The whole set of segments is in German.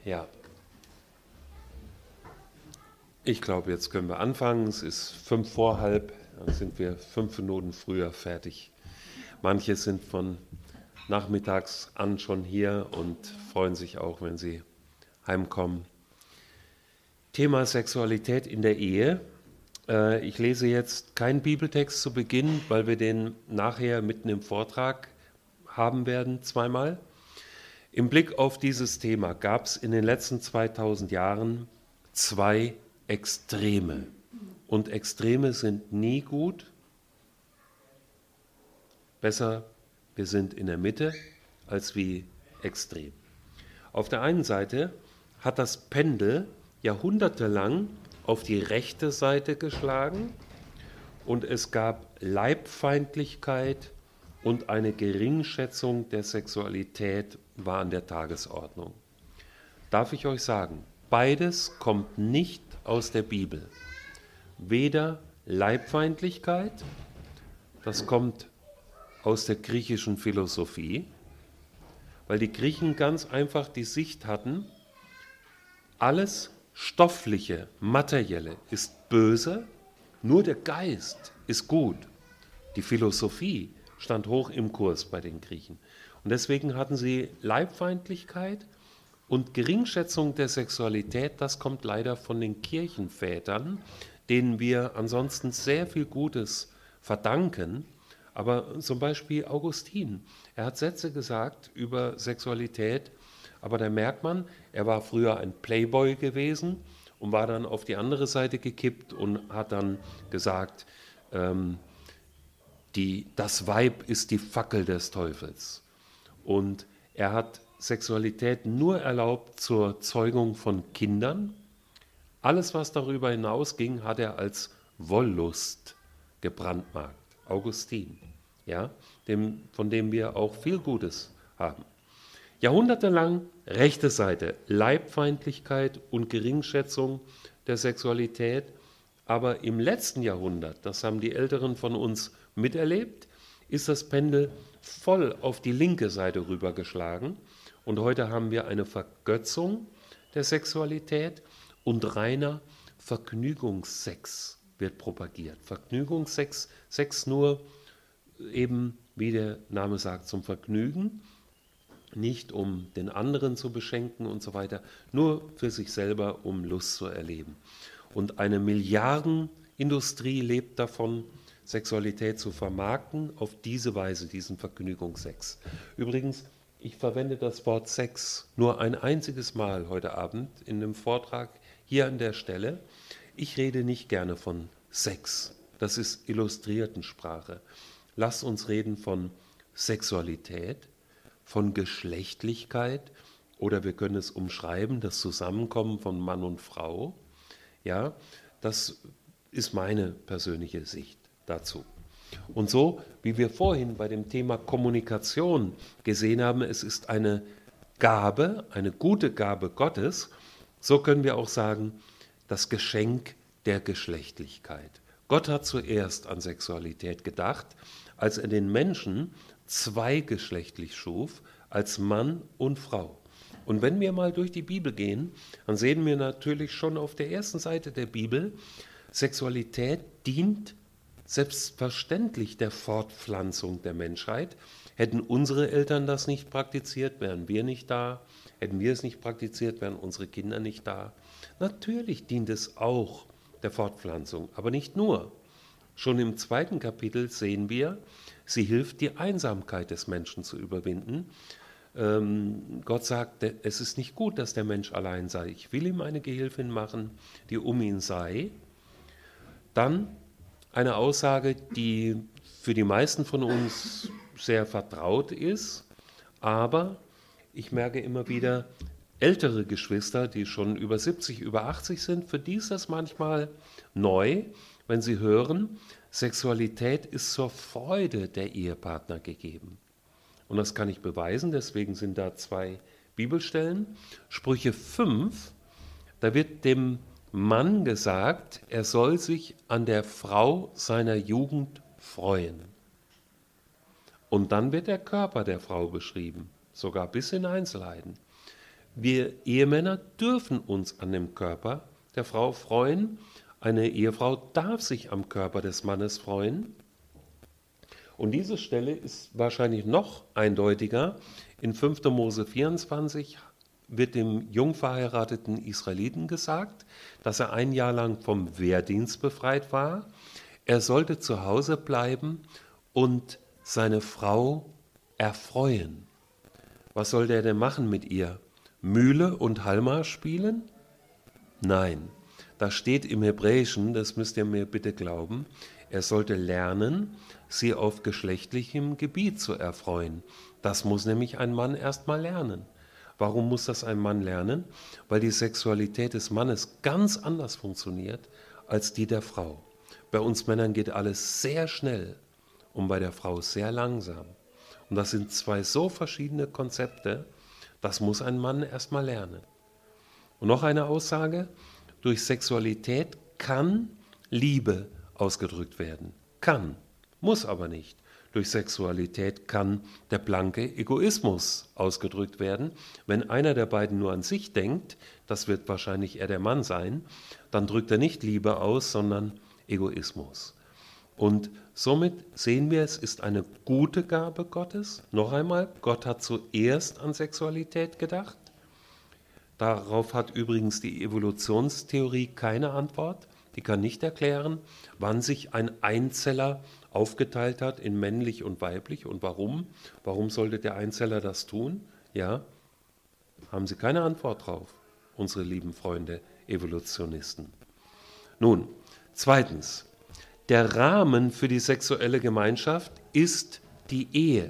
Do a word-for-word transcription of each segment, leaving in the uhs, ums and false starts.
Ja, ich glaube, jetzt können wir anfangen. Es ist fünf vor halb, dann sind wir fünf Minuten früher fertig. Manche sind von nachmittags an schon hier und freuen sich auch, wenn sie heimkommen. Thema Sexualität in der Ehe. Äh, Ich lese jetzt keinen Bibeltext zu Beginn, weil wir den nachher mitten im Vortrag haben werden, zweimal. Im Blick auf dieses Thema gab es in den letzten zweitausend Jahren zwei Extreme. Und Extreme sind nie gut. Besser, wir sind in der Mitte als wie extrem. Auf der einen Seite hat das Pendel jahrhundertelang auf die rechte Seite geschlagen und es gab Leibfeindlichkeit und eine Geringschätzung der Sexualität war an der Tagesordnung. Darf ich euch sagen, beides kommt nicht aus der Bibel. Weder Leibfeindlichkeit, das kommt aus der griechischen Philosophie, weil die Griechen ganz einfach die Sicht hatten, alles Stoffliche, Materielle ist böse, nur der Geist ist gut. Die Philosophie stand hoch im Kurs bei den Griechen. Und deswegen hatten sie Leibfeindlichkeit und Geringschätzung der Sexualität, das kommt leider von den Kirchenvätern, denen wir ansonsten sehr viel Gutes verdanken. Aber zum Beispiel Augustin, er hat Sätze gesagt über Sexualität, aber da merkt man, er war früher ein Playboy gewesen und war dann auf die andere Seite gekippt und hat dann gesagt, ähm, die, das Weib ist die Fackel des Teufels. Und er hat Sexualität nur erlaubt zur Zeugung von Kindern. Alles, was darüber hinausging, hat er als Wollust gebrandmarkt. Augustin, ja, dem, von dem wir auch viel Gutes haben. Jahrhundertelang rechte Seite, Leibfeindlichkeit und Geringschätzung der Sexualität. Aber im letzten Jahrhundert, das haben die Älteren von uns miterlebt, ist das Pendel voll auf die linke Seite rübergeschlagen. Und heute haben wir eine Vergötzung der Sexualität und reiner Vergnügungssex wird propagiert. Vergnügungssex, Sex nur eben, wie der Name sagt, zum Vergnügen, nicht um den anderen zu beschenken und so weiter, nur für sich selber, um Lust zu erleben. Und eine Milliardenindustrie lebt davon, Sexualität zu vermarkten, auf diese Weise, diesen Vergnügungssex. Übrigens, ich verwende das Wort Sex nur ein einziges Mal heute Abend in einem Vortrag hier an der Stelle. Ich rede nicht gerne von Sex, das ist Illustriertensprache. Lasst uns reden von Sexualität, von Geschlechtlichkeit oder wir können es umschreiben, das Zusammenkommen von Mann und Frau. Ja, das ist meine persönliche Sicht dazu. Und so, wie wir vorhin bei dem Thema Kommunikation gesehen haben, es ist eine Gabe, eine gute Gabe Gottes, so können wir auch sagen, das Geschenk der Geschlechtlichkeit. Gott hat zuerst an Sexualität gedacht, als er den Menschen zweigeschlechtlich schuf, als Mann und Frau. Und wenn wir mal durch die Bibel gehen, dann sehen wir natürlich schon auf der ersten Seite der Bibel, Sexualität dient selbstverständlich der Fortpflanzung der Menschheit. Hätten unsere Eltern das nicht praktiziert, wären wir nicht da. Hätten wir es nicht praktiziert, wären unsere Kinder nicht da. Natürlich dient es auch der Fortpflanzung, aber nicht nur. Schon im zweiten Kapitel sehen wir, sie hilft, die Einsamkeit des Menschen zu überwinden. Ähm, Gott sagt, es ist nicht gut, dass der Mensch allein sei. Ich will ihm eine Gehilfin machen, die um ihn sei. Dann eine Aussage, die für die meisten von uns sehr vertraut ist, aber ich merke immer wieder, ältere Geschwister, die schon über siebzig, über achtzig sind, für die ist das manchmal neu, wenn sie hören, Sexualität ist zur Freude der Ehepartner gegeben. Und das kann ich beweisen, deswegen sind da zwei Bibelstellen. Sprüche fünf, da wird dem Mann gesagt, er soll sich an der Frau seiner Jugend freuen. Und dann wird der Körper der Frau beschrieben, sogar bis in Einzelheiten. Wir Ehemänner dürfen uns an dem Körper der Frau freuen. Eine Ehefrau darf sich am Körper des Mannes freuen. Und diese Stelle ist wahrscheinlich noch eindeutiger. In fünfter Mose vierundzwanzig wird dem jung verheirateten Israeliten gesagt, dass er ein Jahr lang vom Wehrdienst befreit war. Er sollte zu Hause bleiben und seine Frau erfreuen. Was soll der denn machen mit ihr? Mühle und Halma spielen? Nein, da steht im Hebräischen, das müsst ihr mir bitte glauben, er sollte lernen, sie auf geschlechtlichem Gebiet zu erfreuen. Das muss nämlich ein Mann erst mal lernen. Warum muss das ein Mann lernen? Weil die Sexualität des Mannes ganz anders funktioniert als die der Frau. Bei uns Männern geht alles sehr schnell und bei der Frau sehr langsam. Und das sind zwei so verschiedene Konzepte, das muss ein Mann erst mal lernen. Und noch eine Aussage, durch Sexualität kann Liebe ausgedrückt werden. Kann, muss aber nicht. Durch Sexualität kann der blanke Egoismus ausgedrückt werden. Wenn einer der beiden nur an sich denkt, das wird wahrscheinlich eher der Mann sein, dann drückt er nicht Liebe aus, sondern Egoismus. Und somit sehen wir, es ist eine gute Gabe Gottes. Noch einmal, Gott hat zuerst an Sexualität gedacht. Darauf hat übrigens die Evolutionstheorie keine Antwort. Die kann nicht erklären, wann sich ein Einzeller aufgeteilt hat in männlich und weiblich und warum. Warum sollte der Einzeller das tun? Ja, haben sie keine Antwort drauf, unsere lieben Freunde Evolutionisten. Nun, zweitens, der Rahmen für die sexuelle Gemeinschaft ist die Ehe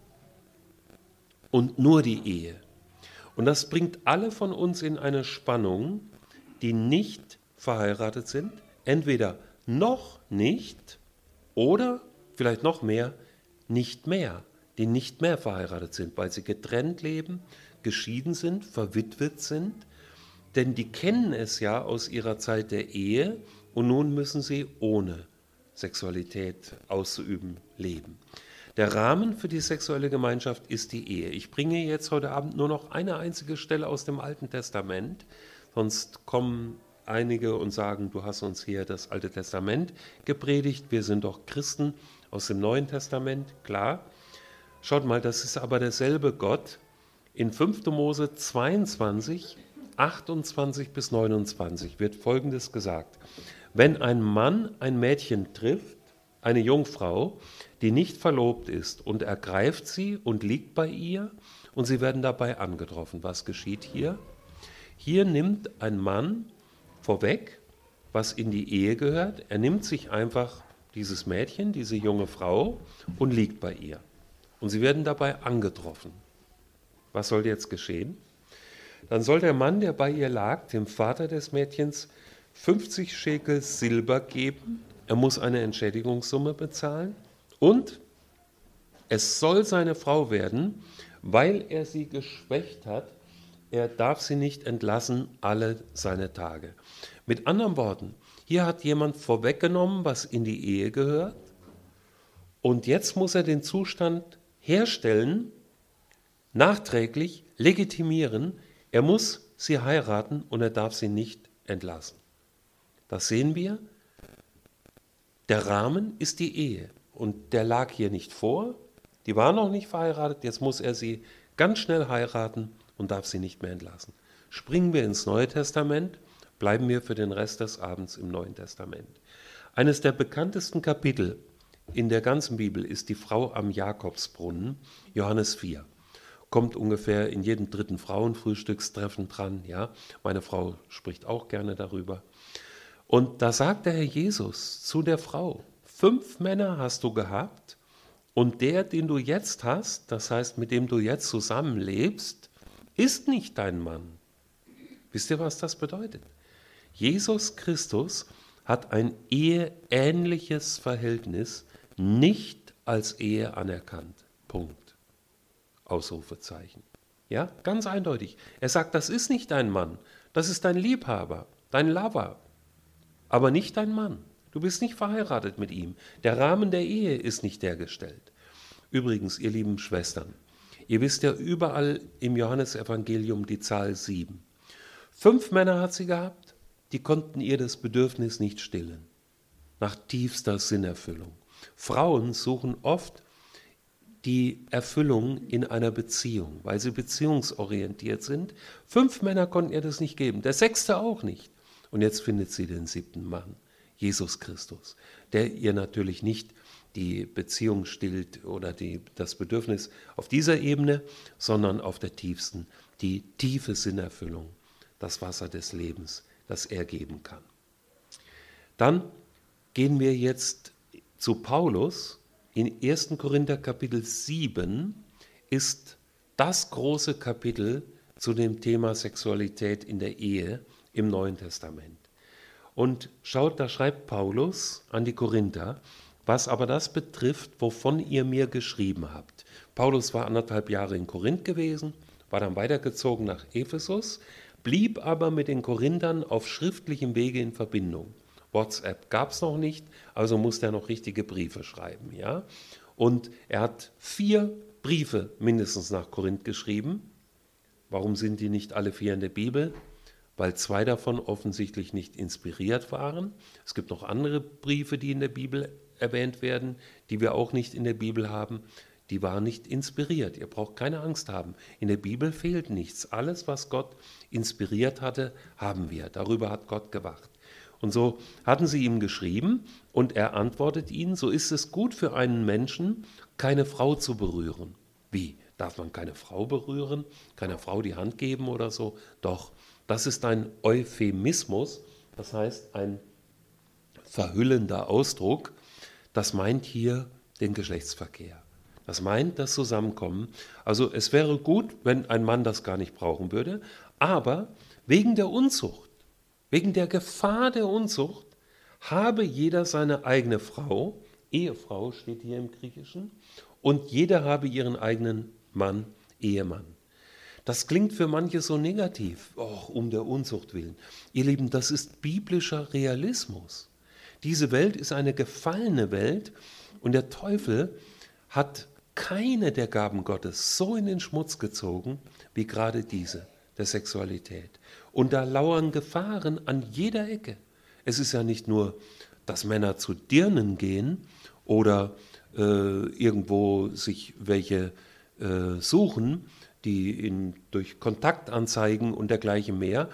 und nur die Ehe. Und das bringt alle von uns in eine Spannung, die nicht verheiratet sind, entweder noch nicht oder vielleicht noch mehr, nicht mehr, die nicht mehr verheiratet sind, weil sie getrennt leben, geschieden sind, verwitwet sind, denn die kennen es ja aus ihrer Zeit der Ehe und nun müssen sie ohne Sexualität auszuüben leben. Der Rahmen für die sexuelle Gemeinschaft ist die Ehe. Ich bringe jetzt heute Abend nur noch eine einzige Stelle aus dem Alten Testament, sonst kommen einige und sagen, du hast uns hier das Alte Testament gepredigt, wir sind doch Christen aus dem Neuen Testament, klar. Schaut mal, das ist aber derselbe Gott. In fünfter Mose zweiundzwanzig, achtundzwanzig bis neunundzwanzig wird Folgendes gesagt. Wenn ein Mann ein Mädchen trifft, eine Jungfrau, die nicht verlobt ist, und ergreift sie und liegt bei ihr, und sie werden dabei angetroffen. Was geschieht hier? Hier nimmt ein Mann vorweg, was in die Ehe gehört. Er nimmt sich einfach dieses Mädchen, diese junge Frau, und liegt bei ihr. Und sie werden dabei angetroffen. Was soll jetzt geschehen? Dann soll der Mann, der bei ihr lag, dem Vater des Mädchens fünfzig Schekel Silber geben. Er muss eine Entschädigungssumme bezahlen. Und es soll seine Frau werden, weil er sie geschwächt hat. Er darf sie nicht entlassen alle seine Tage. Mit anderen Worten, hier hat jemand vorweggenommen, was in die Ehe gehört. Und jetzt muss er den Zustand herstellen, nachträglich legitimieren. Er muss sie heiraten und er darf sie nicht entlassen. Das sehen wir. Der Rahmen ist die Ehe. Und der lag hier nicht vor. Die war noch nicht verheiratet. Jetzt muss er sie ganz schnell heiraten und darf sie nicht mehr entlassen. Springen wir ins Neue Testament, bleiben wir für den Rest des Abends im Neuen Testament. Eines der bekanntesten Kapitel in der ganzen Bibel ist die Frau am Jakobsbrunnen, Johannes vier. Kommt ungefähr in jedem dritten Frauenfrühstückstreffen dran. Ja, meine Frau spricht auch gerne darüber. Und da sagt der Herr Jesus zu der Frau, fünf Männer hast du gehabt und der, den du jetzt hast, das heißt, mit dem du jetzt zusammenlebst, ist nicht dein Mann. Wisst ihr, was das bedeutet? Jesus Christus hat ein eheähnliches Verhältnis nicht als Ehe anerkannt. Punkt. Ausrufezeichen. Ja, ganz eindeutig. Er sagt, das ist nicht dein Mann, das ist dein Liebhaber, dein Lover, aber nicht dein Mann. Du bist nicht verheiratet mit ihm. Der Rahmen der Ehe ist nicht hergestellt. Übrigens, ihr lieben Schwestern, Ihr wisst ja überall im Johannesevangelium die Zahl sieben. Fünf Männer hat sie gehabt, die konnten ihr das Bedürfnis nicht stillen, nach tiefster Sinnerfüllung. Frauen suchen oft die Erfüllung in einer Beziehung, weil sie beziehungsorientiert sind. Fünf Männer konnten ihr das nicht geben, der sechste auch nicht. Und jetzt findet sie den siebten Mann, Jesus Christus, der ihr natürlich nicht die Beziehung stillt oder die, das Bedürfnis auf dieser Ebene, sondern auf der tiefsten, die tiefe Sinnerfüllung, das Wasser des Lebens, das er geben kann. Dann gehen wir jetzt zu Paulus. In ersten Korinther Kapitel sieben ist das große Kapitel zu dem Thema Sexualität in der Ehe im Neuen Testament. Und schaut, da schreibt Paulus an die Korinther, was aber das betrifft, wovon ihr mir geschrieben habt. Paulus war anderthalb Jahre in Korinth gewesen, war dann weitergezogen nach Ephesus, blieb aber mit den Korinthern auf schriftlichem Wege in Verbindung. WhatsApp gab es noch nicht, also musste er noch richtige Briefe schreiben. Ja? Und er hat vier Briefe mindestens nach Korinth geschrieben. Warum sind die nicht alle vier in der Bibel? Weil zwei davon offensichtlich nicht inspiriert waren. Es gibt noch andere Briefe, die in der Bibel erwähnt werden, die wir auch nicht in der Bibel haben. Die waren nicht inspiriert. Ihr braucht keine Angst haben. In der Bibel fehlt nichts. Alles, was Gott inspiriert hatte, haben wir. Darüber hat Gott gewacht. Und so hatten sie ihm geschrieben und er antwortet ihnen, so ist es gut für einen Menschen, keine Frau zu berühren. Wie? Darf man keine Frau berühren? Keiner Frau die Hand geben oder so? Doch, das ist ein Euphemismus, das heißt ein verhüllender Ausdruck. Das meint hier den Geschlechtsverkehr. Das meint das Zusammenkommen. Also es wäre gut, wenn ein Mann das gar nicht brauchen würde, aber wegen der Unzucht, wegen der Gefahr der Unzucht, habe jeder seine eigene Frau, Ehefrau steht hier im Griechischen, und jeder habe ihren eigenen Mann, Ehemann. Das klingt für manche so negativ, oh, um der Unzucht willen. Ihr Lieben, das ist biblischer Realismus. Diese Welt ist eine gefallene Welt und der Teufel hat keine der Gaben Gottes so in den Schmutz gezogen, wie gerade diese, der Sexualität. Und da lauern Gefahren an jeder Ecke. Es ist ja nicht nur, dass Männer zu Dirnen gehen oder äh, irgendwo sich welche äh, suchen, die in, durch Kontaktanzeigen und dergleichen mehr.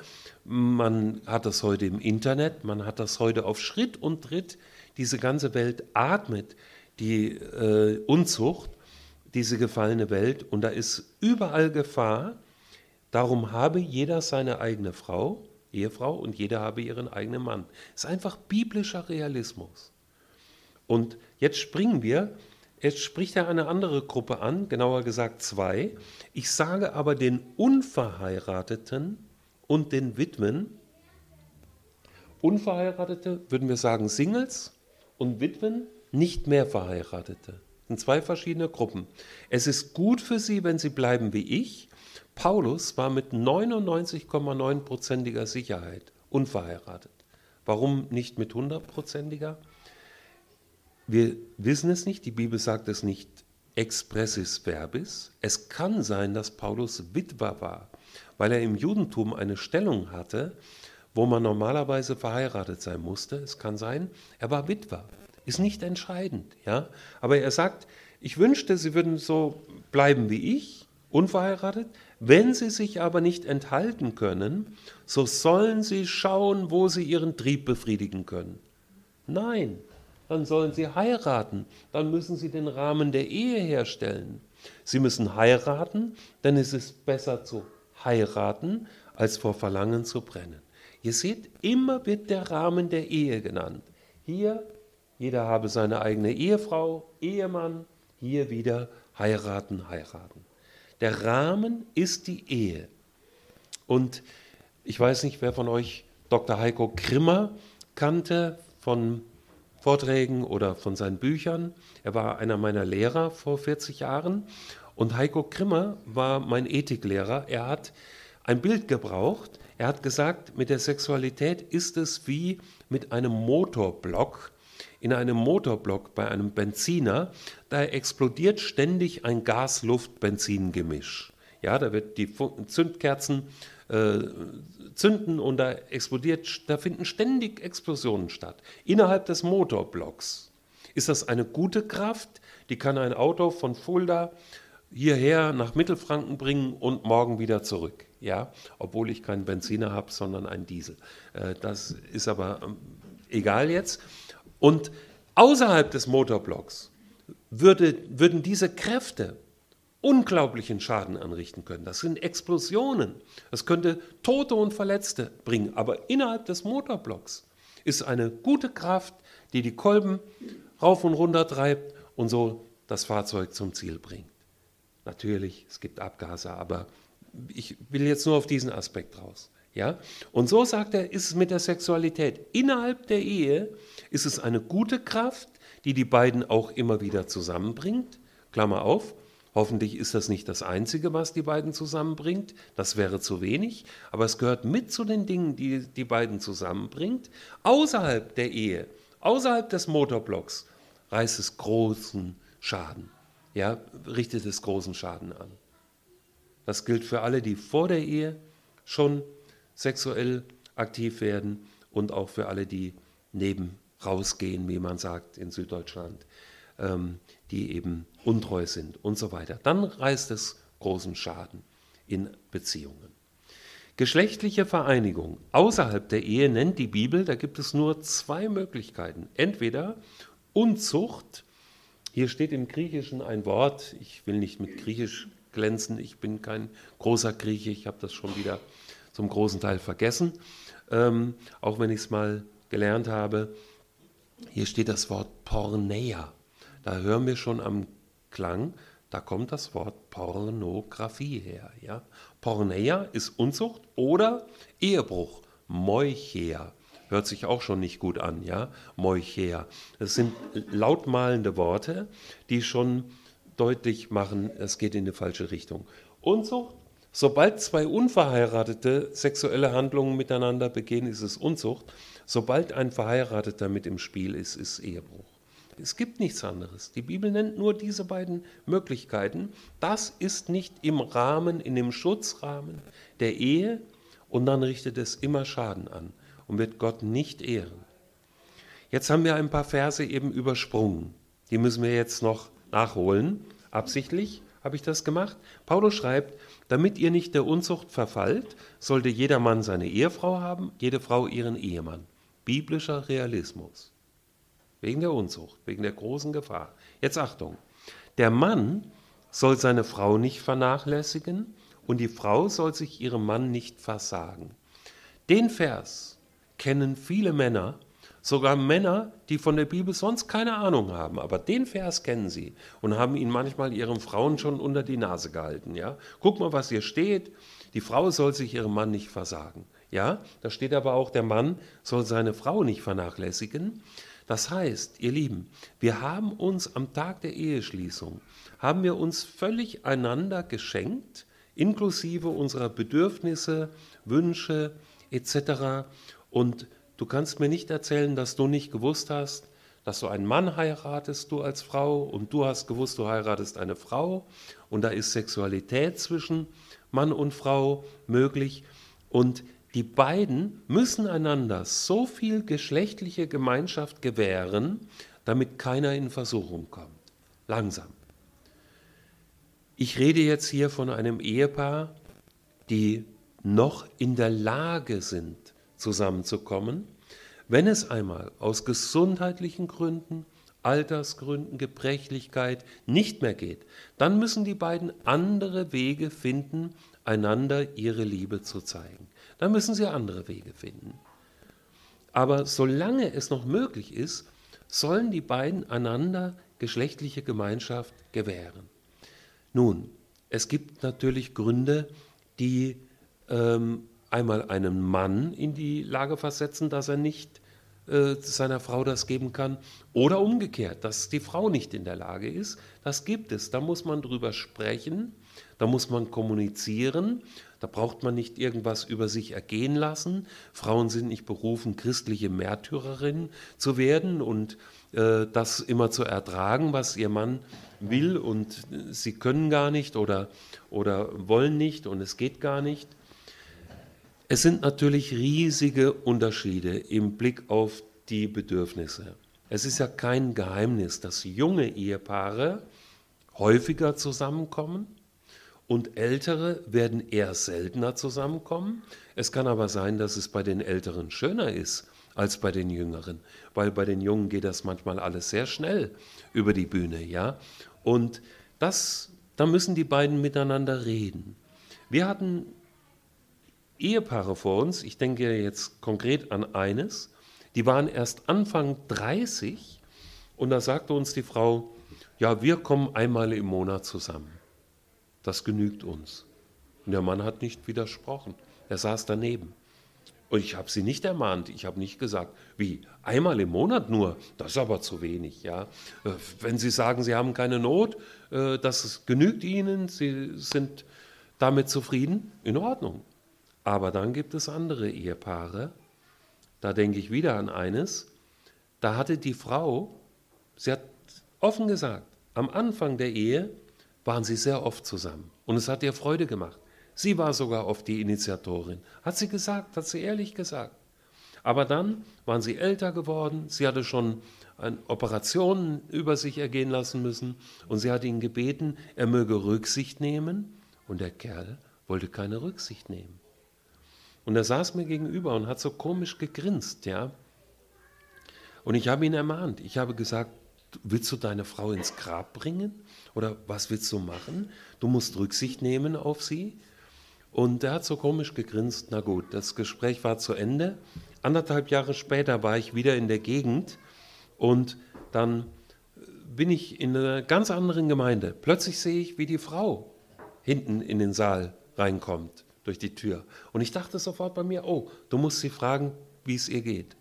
Man hat das heute im Internet, man hat das heute auf Schritt und Tritt. Diese ganze Welt atmet die äh, Unzucht, diese gefallene Welt, und da ist überall Gefahr. Darum habe jeder seine eigene Frau, Ehefrau, und jeder habe ihren eigenen Mann. Das ist einfach biblischer Realismus. Und jetzt springen wir, jetzt spricht er eine andere Gruppe an, genauer gesagt zwei. Ich sage aber den Unverheirateten und den Witwen, Unverheiratete würden wir sagen Singles und Witwen nicht mehr Verheiratete. Das sind zwei verschiedene Gruppen. Es ist gut für sie, wenn sie bleiben wie ich. Paulus war mit neunundneunzig Komma neun prozentiger Sicherheit unverheiratet. Warum nicht mit hundertprozentiger? Wir wissen es nicht, die Bibel sagt es nicht expressis verbis. Es kann sein, dass Paulus Witwer war, weil er im Judentum eine Stellung hatte, wo man normalerweise verheiratet sein musste. Es kann sein, er war Witwer. Ist nicht entscheidend, ja. Aber er sagt, ich wünschte, sie würden so bleiben wie ich, unverheiratet. Wenn sie sich aber nicht enthalten können, so sollen sie schauen, wo sie ihren Trieb befriedigen können. Nein, dann sollen sie heiraten. Dann müssen sie den Rahmen der Ehe herstellen. Sie müssen heiraten, denn es ist besser zu heiraten, als vor Verlangen zu brennen. Ihr seht, immer wird der Rahmen der Ehe genannt. Hier, jeder habe seine eigene Ehefrau, Ehemann, hier wieder heiraten, heiraten. Der Rahmen ist die Ehe. Und ich weiß nicht, wer von euch Doktor Heiko Grimmer kannte von Vorträgen oder von seinen Büchern. Er war einer meiner Lehrer vor vierzig Jahren. Und Heiko Grimmer war mein Ethiklehrer. Er hat ein Bild gebraucht. Er hat gesagt, mit der Sexualität ist es wie mit einem Motorblock, in einem Motorblock bei einem Benziner, da explodiert ständig ein Gas-Luft-Benzin-Gemisch. Ja, da wird die Zündkerzen äh, zünden und da explodiert, da finden ständig Explosionen statt. Innerhalb des Motorblocks ist das eine gute Kraft, die kann ein Auto von Fulda hierher nach Mittelfranken bringen und morgen wieder zurück. Ja, obwohl ich keinen Benziner habe, sondern einen Diesel. Äh, das ist aber ähm, egal jetzt. Und außerhalb des Motorblocks würde, würden diese Kräfte unglaublichen Schaden anrichten können. Das sind Explosionen. Das könnte Tote und Verletzte bringen. Aber innerhalb des Motorblocks ist eine gute Kraft, die die Kolben rauf und runter treibt und so das Fahrzeug zum Ziel bringt. Natürlich, es gibt Abgase, aber ich will jetzt nur auf diesen Aspekt raus. Ja? Und so sagt er, ist es mit der Sexualität. Innerhalb der Ehe ist es eine gute Kraft, die die beiden auch immer wieder zusammenbringt. Klammer auf, hoffentlich ist das nicht das Einzige, was die beiden zusammenbringt. Das wäre zu wenig. Aber es gehört mit zu den Dingen, die die beiden zusammenbringt. Außerhalb der Ehe, außerhalb des Motorblocks, reißt es großen Schaden. Ja, richtet es großen Schaden an. Das gilt für alle, die vor der Ehe schon sexuell aktiv werden und auch für alle, die neben rausgehen, wie man sagt in Süddeutschland, ähm, die eben untreu sind und so weiter. Dann reißt es großen Schaden in Beziehungen. Geschlechtliche Vereinigung außerhalb der Ehe nennt die Bibel, da gibt es nur zwei Möglichkeiten. Entweder Unzucht, hier steht im Griechischen ein Wort, ich will nicht mit Griechisch glänzen, ich bin kein großer Grieche, ich habe das schon wieder zum großen Teil vergessen, ähm, auch wenn ich es mal gelernt habe. Hier steht das Wort Porneia, da hören wir schon am Klang, da kommt das Wort Pornografie her. Ja? Porneia ist Unzucht oder Ehebruch, Moicheia. Hört sich auch schon nicht gut an, ja, Moicheia. Das sind lautmalende Worte, die schon deutlich machen, es geht in die falsche Richtung. Unzucht, sobald zwei Unverheiratete sexuelle Handlungen miteinander begehen, ist es Unzucht. Sobald ein Verheirateter mit im Spiel ist, ist Ehebruch. Es gibt nichts anderes. Die Bibel nennt nur diese beiden Möglichkeiten. Das ist nicht im Rahmen, in dem Schutzrahmen der Ehe und dann richtet es immer Schaden an und wird Gott nicht ehren. Jetzt haben wir ein paar Verse eben übersprungen. Die müssen wir jetzt noch nachholen. Absichtlich habe ich das gemacht. Paulus schreibt, damit ihr nicht der Unzucht verfallt, sollte jeder Mann seine Ehefrau haben, jede Frau ihren Ehemann. Biblischer Realismus. Wegen der Unzucht, wegen der großen Gefahr. Jetzt Achtung, der Mann soll seine Frau nicht vernachlässigen und die Frau soll sich ihrem Mann nicht versagen. Den Vers kennen viele Männer, sogar Männer, die von der Bibel sonst keine Ahnung haben, aber den Vers kennen sie und haben ihn manchmal ihren Frauen schon unter die Nase gehalten. Ja? Guck mal, was hier steht, die Frau soll sich ihrem Mann nicht versagen. Ja? Da steht aber auch, der Mann soll seine Frau nicht vernachlässigen. Das heißt, ihr Lieben, wir haben uns am Tag der Eheschließung, haben wir uns völlig einander geschenkt, inklusive unserer Bedürfnisse, Wünsche et cetera. Und du kannst mir nicht erzählen, dass du nicht gewusst hast, dass du einen Mann heiratest, du als Frau, und du hast gewusst, du heiratest eine Frau und da ist Sexualität zwischen Mann und Frau möglich und die beiden müssen einander so viel geschlechtliche Gemeinschaft gewähren, damit keiner in Versuchung kommt. Langsam. Ich rede jetzt hier von einem Ehepaar, die noch in der Lage sind, zusammenzukommen, wenn es einmal aus gesundheitlichen Gründen, Altersgründen, Gebrechlichkeit nicht mehr geht, dann müssen die beiden andere Wege finden, einander ihre Liebe zu zeigen. Dann müssen sie andere Wege finden. Aber solange es noch möglich ist, sollen die beiden einander geschlechtliche Gemeinschaft gewähren. Nun, es gibt natürlich Gründe, die ähm, einmal einen Mann in die Lage versetzen, dass er nicht äh, seiner Frau das geben kann, oder umgekehrt, dass die Frau nicht in der Lage ist. Das gibt es. Da muss man drüber sprechen, da muss man kommunizieren, Da braucht man nicht irgendwas über sich ergehen lassen. Frauen sind nicht berufen, christliche Märtyrerinnen zu werden und äh, das immer zu ertragen, was ihr Mann will und sie können gar nicht oder, oder wollen nicht und es geht gar nicht. Es sind natürlich riesige Unterschiede im Blick auf die Bedürfnisse. Es ist ja kein Geheimnis, dass junge Ehepaare häufiger zusammenkommen und ältere werden eher seltener zusammenkommen. Es kann aber sein, dass es bei den Älteren schöner ist als bei den Jüngeren, weil bei den Jungen geht das manchmal alles sehr schnell über die Bühne, ja. Und das, da müssen die beiden miteinander reden. Wir hatten Ehepaare vor uns, ich denke jetzt konkret an eines, die waren erst Anfang dreißig und da sagte uns die Frau, ja, wir kommen einmal im Monat zusammen. Das genügt uns. Und der Mann hat nicht widersprochen. Er saß daneben. Und ich habe sie nicht ermahnt. Ich habe nicht gesagt, wie, einmal im Monat nur? Das ist aber zu wenig. Ja? Wenn Sie sagen, Sie haben keine Not, das genügt Ihnen, Sie sind damit zufrieden, in Ordnung. Aber dann gibt es andere Ehepaare, da denke ich wieder an eines, da hatte die Frau, sie hat offen gesagt, am Anfang der Ehe waren sie sehr oft zusammen und es hat ihr Freude gemacht. Sie war sogar oft die Initiatorin, hat sie gesagt, hat sie ehrlich gesagt. Aber dann waren sie älter geworden, sie hatte schon Operationen über sich ergehen lassen müssen und sie hat ihn gebeten, er möge Rücksicht nehmen und der Kerl wollte keine Rücksicht nehmen. Und er saß mir gegenüber und hat so komisch gegrinst, ja. Und ich habe ihn ermahnt. Ich habe gesagt, willst du deine Frau ins Grab bringen? Oder was willst du machen? Du musst Rücksicht nehmen auf sie. Und er hat so komisch gegrinst. Na gut, das Gespräch war zu Ende. Anderthalb Jahre später war ich wieder in der Gegend und dann bin ich in einer ganz anderen Gemeinde. Plötzlich sehe ich, wie die Frau hinten in den Saal reinkommt. Durch die Tür. Und ich dachte sofort bei mir, oh, du musst sie fragen, wie es ihr geht.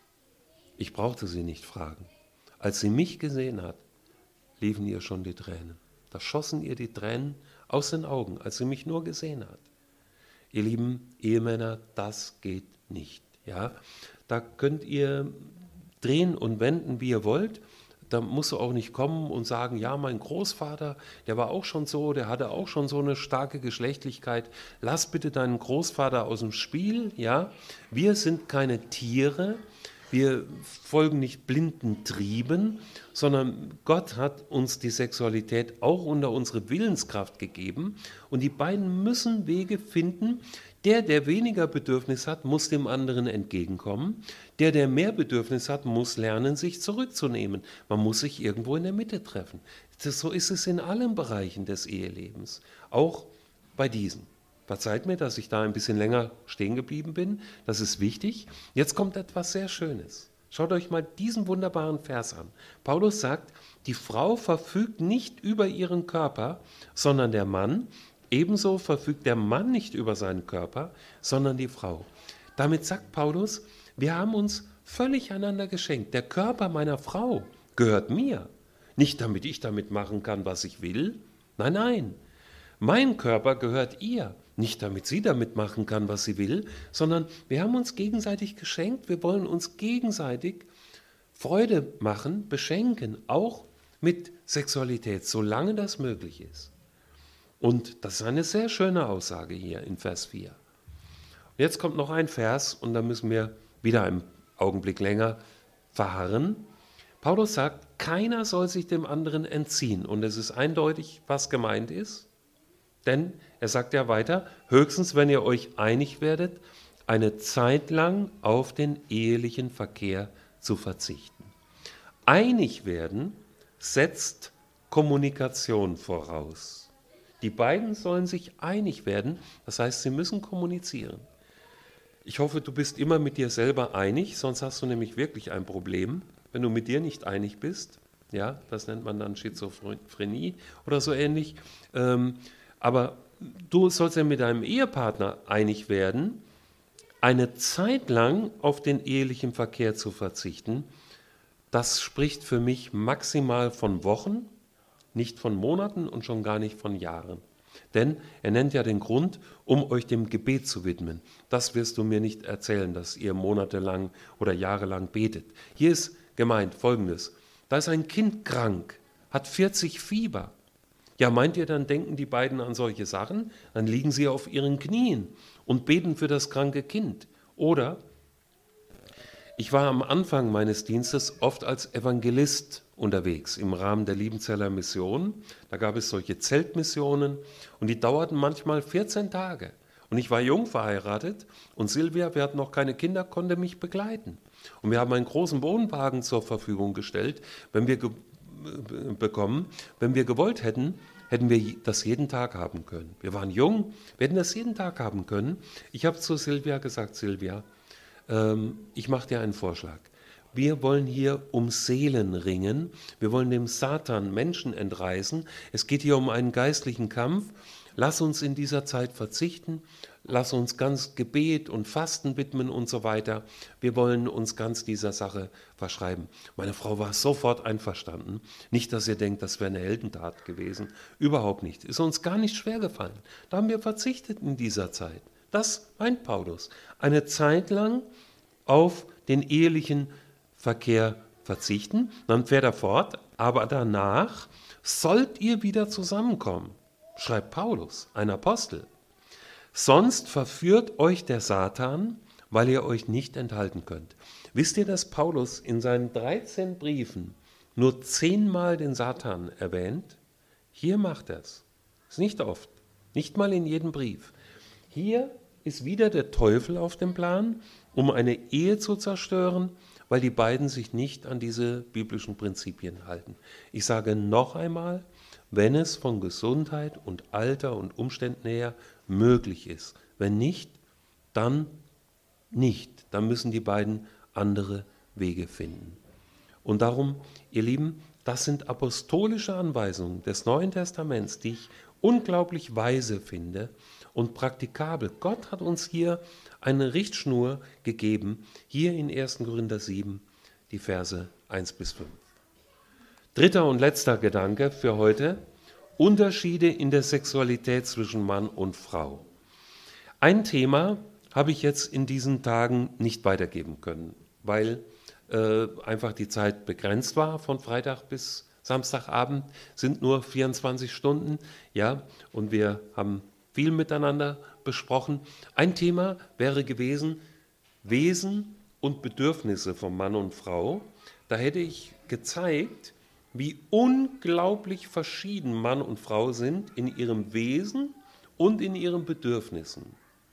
Ich brauchte sie nicht fragen. Als sie mich gesehen hat, liefen ihr schon die Tränen. Da schossen ihr die Tränen aus den Augen, als sie mich nur gesehen hat. Ihr lieben Ehemänner, das geht nicht. Ja? Da könnt ihr drehen und wenden, wie ihr wollt. Da musst du auch nicht kommen und sagen, ja, mein Großvater, der war auch schon so, der hatte auch schon so eine starke Geschlechtlichkeit. Lass bitte deinen Großvater aus dem Spiel, ja. Wir sind keine Tiere, wir folgen nicht blinden Trieben, sondern Gott hat uns die Sexualität auch unter unsere Willenskraft gegeben und die beiden müssen Wege finden. Der, der weniger Bedürfnis hat, muss dem anderen entgegenkommen. Der, der mehr Bedürfnis hat, muss lernen, sich zurückzunehmen. Man muss sich irgendwo in der Mitte treffen. Das, so ist es in allen Bereichen des Ehelebens, auch bei diesen. Verzeiht mir, dass ich da ein bisschen länger stehen geblieben bin. Das ist wichtig. Jetzt kommt etwas sehr Schönes. Schaut euch mal diesen wunderbaren Vers an. Paulus sagt, die Frau verfügt nicht über ihren Körper, sondern der Mann. Ebenso verfügt der Mann nicht über seinen Körper, sondern die Frau. Damit sagt Paulus, wir haben uns völlig einander geschenkt. Der Körper meiner Frau gehört mir. Nicht damit ich damit machen kann, was ich will. Nein, nein. Mein Körper gehört ihr. Nicht damit sie damit machen kann, was sie will, sondern wir haben uns gegenseitig geschenkt. Wir wollen uns gegenseitig Freude machen, beschenken, auch mit Sexualität, solange das möglich ist. Und das ist eine sehr schöne Aussage hier in Vers vier. Jetzt kommt noch ein Vers und da müssen wir wieder einen Augenblick länger verharren. Paulus sagt, keiner soll sich dem anderen entziehen. Und es ist eindeutig, was gemeint ist. Denn er sagt ja weiter, höchstens wenn ihr euch einig werdet, eine Zeit lang auf den ehelichen Verkehr zu verzichten. Einig werden setzt Kommunikation voraus. Die beiden sollen sich einig werden, das heißt, sie müssen kommunizieren. Ich hoffe, du bist immer mit dir selber einig, sonst hast du nämlich wirklich ein Problem, wenn du mit dir nicht einig bist. Ja, das nennt man dann Schizophrenie oder so ähnlich. Ähm, aber du sollst ja mit deinem Ehepartner einig werden, eine Zeit lang auf den ehelichen Verkehr zu verzichten. Das spricht für mich maximal von Wochen, nicht von Monaten und schon gar nicht von Jahren. Denn er nennt ja den Grund, um euch dem Gebet zu widmen. Das wirst du mir nicht erzählen, dass ihr monatelang oder jahrelang betet. Hier ist gemeint Folgendes. Da ist ein Kind krank, hat vierzig Fieber. Ja, meint ihr, dann denken die beiden an solche Sachen? Dann liegen sie auf ihren Knien und beten für das kranke Kind. Oder ich war am Anfang meines Dienstes oft als Evangelist unterwegs im Rahmen der Liebenzeller Mission. Da gab es solche Zeltmissionen und die dauerten manchmal vierzehn Tage. Und ich war jung verheiratet und Silvia, wir hatten noch keine Kinder, konnte mich begleiten. Und wir haben einen großen Wohnwagen zur Verfügung gestellt, wenn wir ge- bekommen. Wenn wir gewollt hätten, hätten wir das jeden Tag haben können. Wir waren jung, wir hätten das jeden Tag haben können. Ich habe zu Silvia gesagt, Silvia, ähm, ich mache dir einen Vorschlag. Wir wollen hier um Seelen ringen. Wir wollen dem Satan Menschen entreißen. Es geht hier um einen geistlichen Kampf. Lass uns in dieser Zeit verzichten. Lass uns ganz Gebet und Fasten widmen und so weiter. Wir wollen uns ganz dieser Sache verschreiben. Meine Frau war sofort einverstanden. Nicht, dass ihr denkt, das wäre eine Heldentat gewesen. Überhaupt nicht. Ist uns gar nicht schwer gefallen. Da haben wir verzichtet in dieser Zeit. Das meint Paulus. Eine Zeit lang auf den ehelichen Verkehr verzichten. Dann fährt er fort, aber danach sollt ihr wieder zusammenkommen, schreibt Paulus, ein Apostel. Sonst verführt euch der Satan, weil ihr euch nicht enthalten könnt. Wisst ihr, dass Paulus in seinen dreizehn Briefen nur zehnmal den Satan erwähnt? Hier macht er es. Ist nicht oft, nicht mal in jedem Brief. Hier ist wieder der Teufel auf dem Plan, um eine Ehe zu zerstören, weil die beiden sich nicht an diese biblischen Prinzipien halten. Ich sage noch einmal, wenn es von Gesundheit und Alter und Umständen her möglich ist. Wenn nicht, dann nicht. Dann müssen die beiden andere Wege finden. Und darum, ihr Lieben, das sind apostolische Anweisungen des Neuen Testaments, die ich unglaublich weise finde und praktikabel. Gott hat uns hier eine Richtschnur gegeben, hier in ersten Korinther sieben, die Verse eins bis fünf. Dritter und letzter Gedanke für heute: Unterschiede in der Sexualität zwischen Mann und Frau. Ein Thema habe ich jetzt in diesen Tagen nicht weitergeben können, weil äh, einfach die Zeit begrenzt war. Von Freitag bis Samstagabend sind nur vierundzwanzig Stunden, ja, und wir haben viel miteinander besprochen. Ein Thema wäre gewesen Wesen und Bedürfnisse von Mann und Frau. Da hätte ich gezeigt, wie unglaublich verschieden Mann und Frau sind in ihrem Wesen und in ihren Bedürfnissen.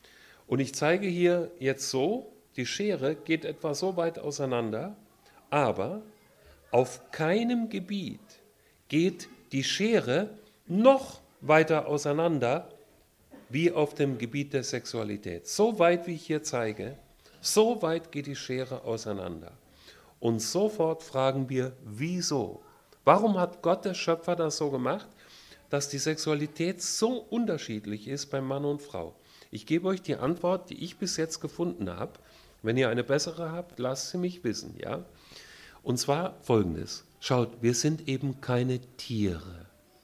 Und ich zeige hier jetzt so, die Schere geht etwa so weit auseinander, aber auf keinem Gebiet geht die Schere noch weiter auseinander wie auf dem Gebiet der Sexualität. So weit, wie ich hier zeige, so weit geht die Schere auseinander. Und sofort fragen wir, wieso? Warum hat Gott, der Schöpfer, das so gemacht, dass die Sexualität so unterschiedlich ist bei Mann und Frau? Ich gebe euch die Antwort, die ich bis jetzt gefunden habe. Wenn ihr eine bessere habt, lasst sie mich wissen, ja? Und zwar Folgendes. Schaut, wir sind eben keine Tiere.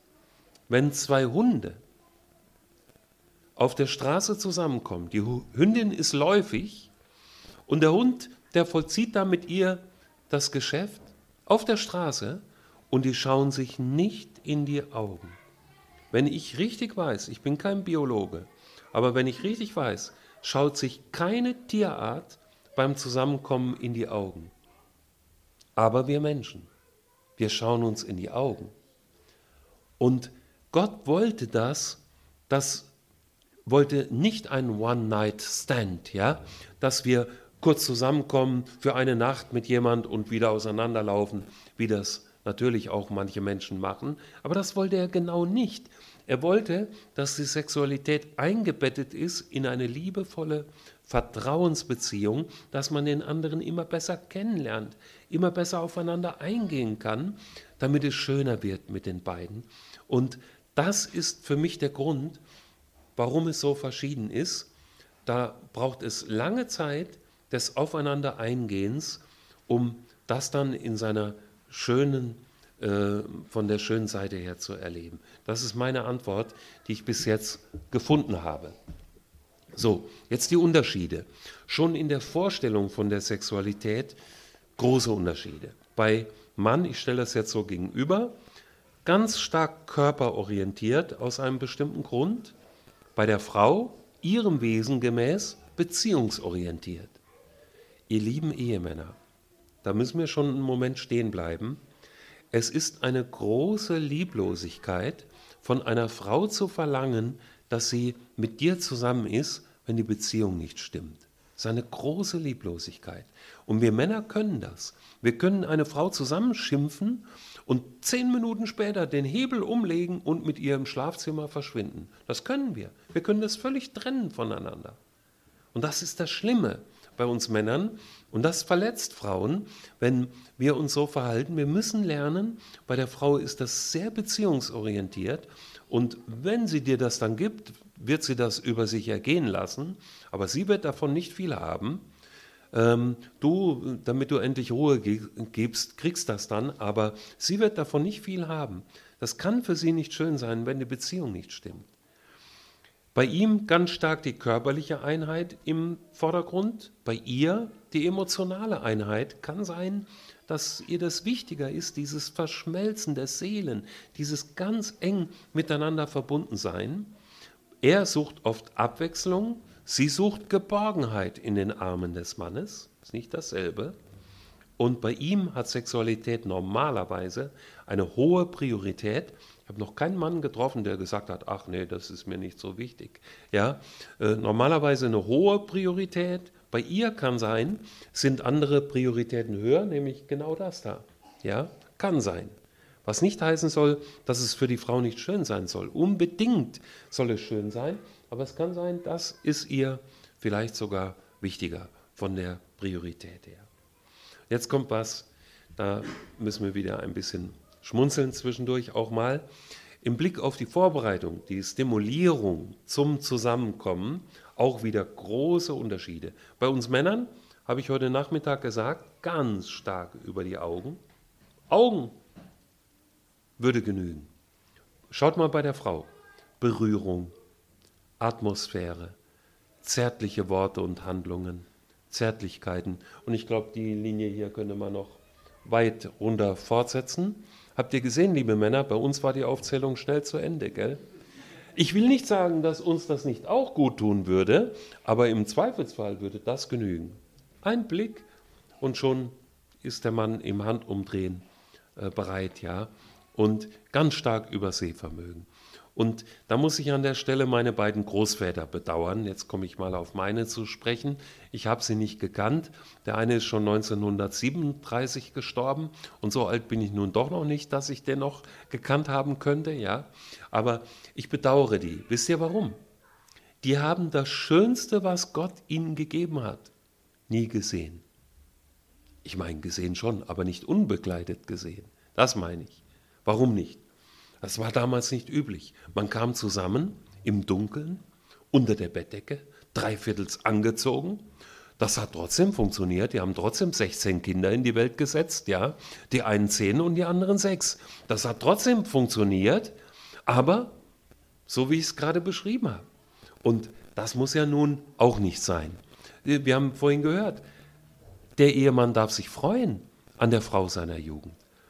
Wenn zwei Hunde auf der Straße zusammenkommen, die Hündin ist läufig und der Hund, der vollzieht da mit ihr das Geschäft auf der Straße und die schauen sich nicht in die Augen. Wenn ich richtig weiß, ich bin kein Biologe, aber wenn ich richtig weiß, schaut sich keine Tierart beim Zusammenkommen in die Augen. Aber wir Menschen, wir schauen uns in die Augen. Und Gott wollte das, das wollte nicht ein One-Night-Stand, ja, dass wir kurz zusammenkommen für eine Nacht mit jemand und wieder auseinanderlaufen, wie das natürlich auch manche Menschen machen. Aber das wollte er genau nicht. Er wollte, dass die Sexualität eingebettet ist in eine liebevolle Vertrauensbeziehung, dass man den anderen immer besser kennenlernt, immer besser aufeinander eingehen kann, damit es schöner wird mit den beiden. Und das ist für mich der Grund, warum es so verschieden ist. Da braucht es lange Zeit des Aufeinander-Eingehens, um das dann in seiner schönen äh, von der schönen Seite her zu erleben. Das ist meine Antwort, die ich bis jetzt gefunden habe. So, jetzt die Unterschiede. Schon in der Vorstellung von der Sexualität große Unterschiede. Bei Mann, ich stelle das jetzt so gegenüber, ganz stark körperorientiert aus einem bestimmten Grund. Bei der Frau, ihrem Wesen gemäß, beziehungsorientiert. Ihr lieben Ehemänner, da müssen wir schon einen Moment stehen bleiben. Es ist eine große Lieblosigkeit, von einer Frau zu verlangen, dass sie mit dir zusammen ist, wenn die Beziehung nicht stimmt. Das ist eine große Lieblosigkeit. Und wir Männer können das. Wir können eine Frau zusammenschimpfen und zehn Minuten später den Hebel umlegen und mit ihr im Schlafzimmer verschwinden. Das können wir. Wir können das völlig trennen voneinander. Und das ist das Schlimme bei uns Männern. Und das verletzt Frauen, wenn wir uns so verhalten. Wir müssen lernen, bei der Frau ist das sehr beziehungsorientiert. Und wenn sie dir das dann gibt, wird sie das über sich ergehen lassen. Aber sie wird davon nicht viel haben. Ähm, du, damit du endlich Ruhe gibst, kriegst das dann. Aber sie wird davon nicht viel haben. Das kann für sie nicht schön sein, wenn die Beziehung nicht stimmt. Bei ihm ganz stark die körperliche Einheit im Vordergrund, bei ihr die emotionale Einheit. Kann sein, dass ihr das wichtiger ist, dieses Verschmelzen der Seelen, dieses ganz eng miteinander verbunden sein. Er sucht oft Abwechslung, sie sucht Geborgenheit in den Armen des Mannes, ist nicht dasselbe. Und bei ihm hat Sexualität normalerweise eine hohe Priorität. Ich habe noch keinen Mann getroffen, der gesagt hat, ach nee, das ist mir nicht so wichtig. Ja, äh, normalerweise eine hohe Priorität. Bei ihr kann sein, sind andere Prioritäten höher, nämlich genau das da. Ja, kann sein. Was nicht heißen soll, dass es für die Frau nicht schön sein soll. Unbedingt soll es schön sein, aber es kann sein, das ist ihr vielleicht sogar wichtiger von der Priorität her. Jetzt kommt was, da müssen wir wieder ein bisschen schmunzeln zwischendurch auch mal. Im Blick auf die Vorbereitung, die Stimulierung zum Zusammenkommen, auch wieder große Unterschiede. Bei uns Männern, habe ich heute Nachmittag gesagt, ganz stark über die Augen. Augen würde genügen. Schaut mal bei der Frau. Berührung, Atmosphäre, zärtliche Worte und Handlungen, Zärtlichkeiten. Und ich glaube, die Linie hier könnte man noch weit runter fortsetzen. Habt ihr gesehen, liebe Männer, bei uns war die Aufzählung schnell zu Ende, gell? Ich will nicht sagen, dass uns das nicht auch gut tun würde, aber im Zweifelsfall würde das genügen. Ein Blick und schon ist der Mann im Handumdrehen äh, bereit, ja, und ganz stark über Sehvermögen. Und da muss ich an der Stelle meine beiden Großväter bedauern. Jetzt komme ich mal auf meine zu sprechen. Ich habe sie nicht gekannt. Der eine ist schon neunzehnhundertsiebenunddreißig gestorben und so alt bin ich nun doch noch nicht, dass ich den noch gekannt haben könnte. Ja, aber ich bedauere die. Wisst ihr warum? Die haben das Schönste, was Gott ihnen gegeben hat, nie gesehen. Ich meine gesehen schon, aber nicht unbegleitet gesehen. Das meine ich. Warum nicht? Das war damals nicht üblich. Man kam zusammen im Dunkeln, unter der Bettdecke, dreiviertels angezogen. Das hat trotzdem funktioniert. Die haben trotzdem sechzehn Kinder in die Welt gesetzt. Ja? Die einen zehn und die anderen sechs. Das hat trotzdem funktioniert, aber so wie ich es gerade beschrieben habe. Und das muss ja nun auch nicht sein. Wir haben vorhin gehört, der Ehemann darf sich freuen an der Frau seiner Jugend.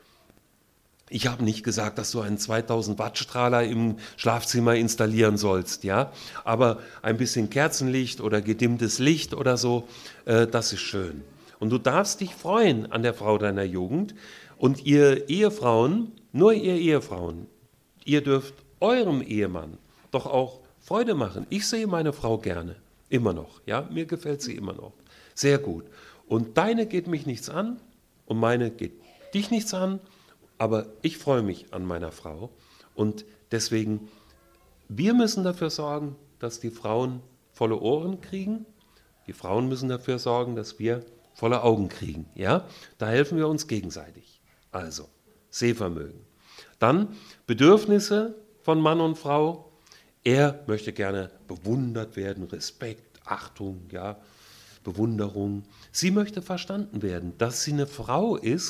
Ich habe nicht gesagt, dass du einen zweitausend Watt Strahler im Schlafzimmer installieren sollst, ja, aber ein bisschen Kerzenlicht oder gedimmtes Licht oder so, äh, das ist schön. Und du darfst dich freuen an der Frau deiner Jugend und ihr Ehefrauen, nur ihr Ehefrauen, ihr dürft eurem Ehemann doch auch Freude machen. Ich sehe meine Frau gerne, immer noch, ja, mir gefällt sie immer noch, sehr gut. Und deine geht mich nichts an und meine geht dich nichts an. Aber ich freue mich an meiner Frau und deswegen, wir müssen dafür sorgen, dass die Frauen volle Ohren kriegen. Die Frauen müssen dafür sorgen, dass wir volle Augen kriegen. Ja? Da helfen wir uns gegenseitig. Also, Sehvermögen. Dann Bedürfnisse von Mann und Frau. Er möchte gerne bewundert werden, Respekt, Achtung, ja, Bewunderung. Sie möchte verstanden werden, dass sie eine Frau ist,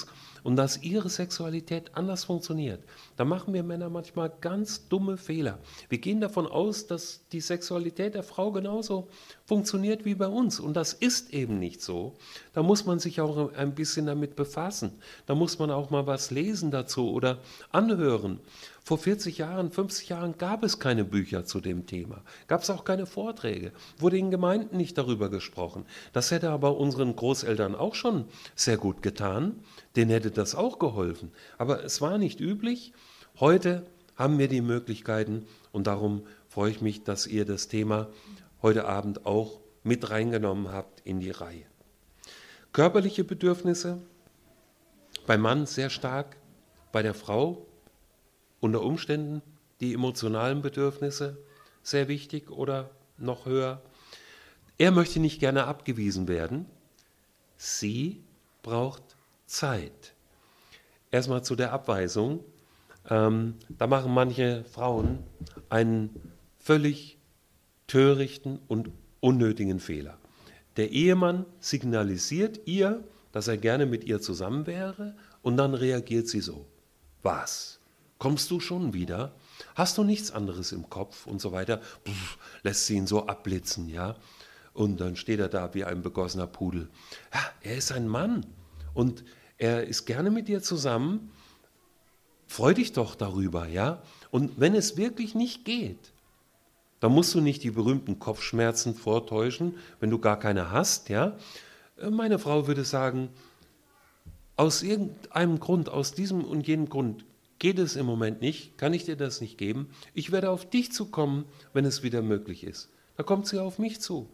und dass ihre Sexualität anders funktioniert. Da machen wir Männer manchmal ganz dumme Fehler. Wir gehen davon aus, dass die Sexualität der Frau genauso funktioniert wie bei uns und das ist eben nicht so. Da muss man sich auch ein bisschen damit befassen. Da muss man auch mal was lesen dazu oder anhören. Vor vierzig Jahren, fünfzig Jahren gab es keine Bücher zu dem Thema, gab es auch keine Vorträge, wurde in Gemeinden nicht darüber gesprochen. Das hätte aber unseren Großeltern auch schon sehr gut getan, denen hätte das auch geholfen. Aber es war nicht üblich. Heute haben wir die Möglichkeiten und darum freue ich mich, dass ihr das Thema heute Abend auch mit reingenommen habt in die Reihe. Körperliche Bedürfnisse, beim Mann sehr stark, bei der Frau unter Umständen die emotionalen Bedürfnisse sehr wichtig oder noch höher. Er möchte nicht gerne abgewiesen werden. Sie braucht Zeit. Erstmal zu der Abweisung. Ähm, da machen manche Frauen einen völlig törichten und unnötigen Fehler. Der Ehemann signalisiert ihr, dass er gerne mit ihr zusammen wäre und dann reagiert sie so. Was? Kommst du schon wieder? Hast du nichts anderes im Kopf und so weiter? Pff, lässt sie ihn so abblitzen, ja? Und dann steht er da wie ein begossener Pudel. Ja, er ist ein Mann und er ist gerne mit dir zusammen. Freu dich doch darüber, ja? Und wenn es wirklich nicht geht, dann musst du nicht die berühmten Kopfschmerzen vortäuschen, wenn du gar keine hast, ja? Meine Frau würde sagen, aus irgendeinem Grund, aus diesem und jenem Grund geht es im Moment nicht, kann ich dir das nicht geben. Ich werde auf dich zukommen, wenn es wieder möglich ist. Da kommt sie auf mich zu.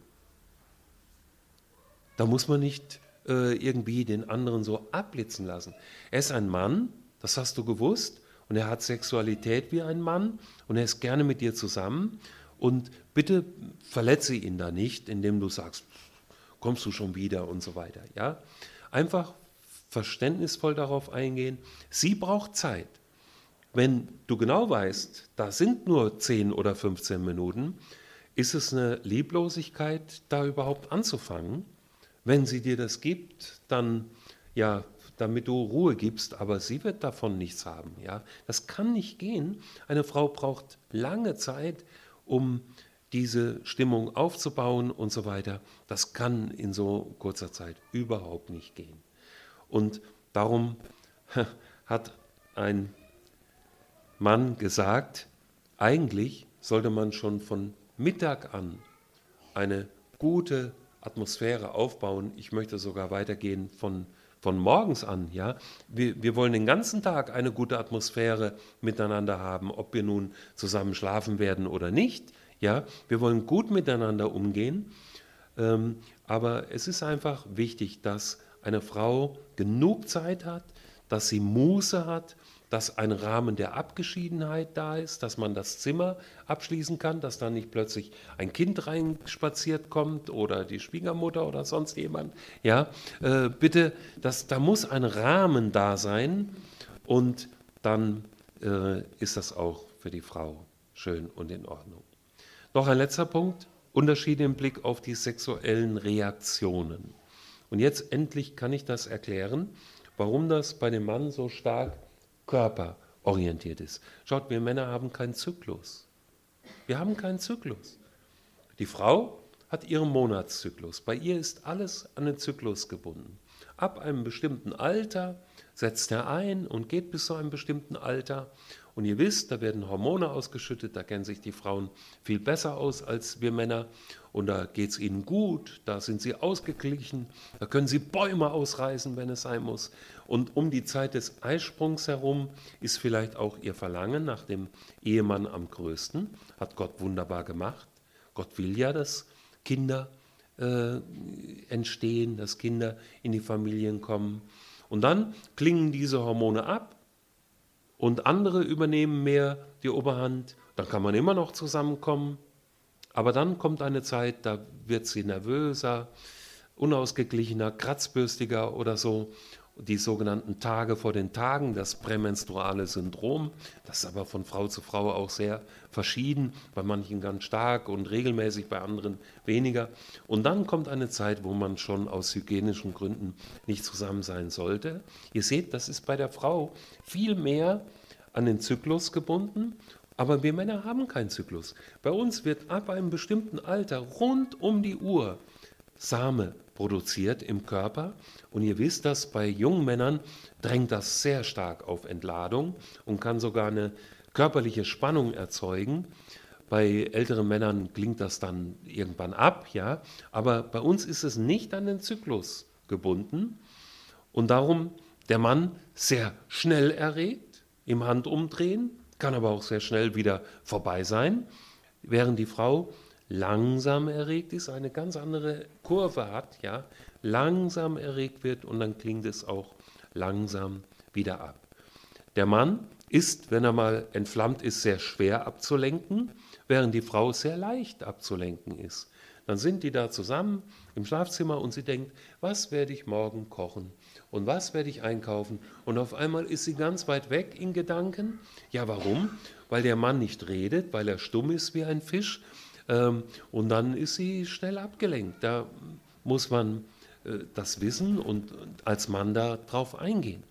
Da muss man nicht äh, irgendwie den anderen so abblitzen lassen. Er ist ein Mann, das hast du gewusst, und er hat Sexualität wie ein Mann und er ist gerne mit dir zusammen. Und bitte verletze ihn da nicht, indem du sagst, kommst du schon wieder und so weiter. Ja? Einfach verständnisvoll darauf eingehen. Sie braucht Zeit. Wenn du genau weißt, da sind nur zehn oder fünfzehn Minuten, ist es eine Lieblosigkeit, da überhaupt anzufangen. Wenn sie dir das gibt, dann, ja, damit du Ruhe gibst, aber sie wird davon nichts haben. Ja? Das kann nicht gehen. Eine Frau braucht lange Zeit, um diese Stimmung aufzubauen und so weiter. Das kann in so kurzer Zeit überhaupt nicht gehen. Und darum hat ein Mann gesagt, eigentlich sollte man schon von Mittag an eine gute Atmosphäre aufbauen. Ich möchte sogar weitergehen von, von morgens an. Ja? Wir, wir wollen den ganzen Tag eine gute Atmosphäre miteinander haben, ob wir nun zusammen schlafen werden oder nicht. Ja? Wir wollen gut miteinander umgehen, ähm, aber es ist einfach wichtig, dass eine Frau genug Zeit hat, dass sie Muße hat, dass ein Rahmen der Abgeschiedenheit da ist, dass man das Zimmer abschließen kann, dass da nicht plötzlich ein Kind reinspaziert kommt oder die Schwiegermutter oder sonst jemand. Ja, äh, bitte, das, da muss ein Rahmen da sein und dann äh, ist das auch für die Frau schön und in Ordnung. Noch ein letzter Punkt, Unterschiede im Blick auf die sexuellen Reaktionen. Und jetzt endlich kann ich das erklären, warum das bei dem Mann so stark körperorientiert ist. Schaut, wir Männer haben keinen Zyklus. Wir haben keinen Zyklus. Die Frau hat ihren Monatszyklus. Bei ihr ist alles an den Zyklus gebunden. Ab einem bestimmten Alter setzt er ein und geht bis zu einem bestimmten Alter. Und ihr wisst, da werden Hormone ausgeschüttet, da kennen sich die Frauen viel besser aus als wir Männer. Und da geht es ihnen gut, da sind sie ausgeglichen, da können sie Bäume ausreißen, wenn es sein muss. Und um die Zeit des Eisprungs herum ist vielleicht auch ihr Verlangen nach dem Ehemann am größten. Hat Gott wunderbar gemacht. Gott will ja, dass Kinder äh, entstehen, dass Kinder in die Familien kommen. Und dann klingen diese Hormone ab und andere übernehmen mehr die Oberhand. Dann kann man immer noch zusammenkommen. Aber dann kommt eine Zeit, da wird sie nervöser, unausgeglichener, kratzbürstiger oder so. die sogenannten Tage vor den Tagen, das prämenstruale Syndrom. Das ist aber von Frau zu Frau auch sehr verschieden, bei manchen ganz stark und regelmäßig, bei anderen weniger. Und dann kommt eine Zeit, wo man schon aus hygienischen Gründen nicht zusammen sein sollte. Ihr seht, das ist bei der Frau viel mehr an den Zyklus gebunden, aber wir Männer haben keinen Zyklus. Bei uns wird ab einem bestimmten Alter rund um die Uhr Same produziert im Körper. Und ihr wisst, dass bei jungen Männern drängt das sehr stark auf Entladung und kann sogar eine körperliche Spannung erzeugen. Bei älteren Männern klingt das dann irgendwann ab, ja. Aber bei uns ist es nicht an den Zyklus gebunden und darum der Mann sehr schnell erregt im Handumdrehen, kann aber auch sehr schnell wieder vorbei sein, während die Frau langsam erregt ist, eine ganz andere Kurve hat, ja, langsam erregt wird und dann klingt es auch langsam wieder ab. Der Mann ist, wenn er mal entflammt ist, sehr schwer abzulenken, während die Frau sehr leicht abzulenken ist. Dann sind die da zusammen im Schlafzimmer und sie denkt, was werde ich morgen kochen und was werde ich einkaufen? Und auf einmal ist sie ganz weit weg in Gedanken. Ja, warum? Weil der Mann nicht redet, weil er stumm ist wie ein Fisch. Und dann ist sie schnell abgelenkt. Da muss man das wissen und als Mann da drauf eingehen.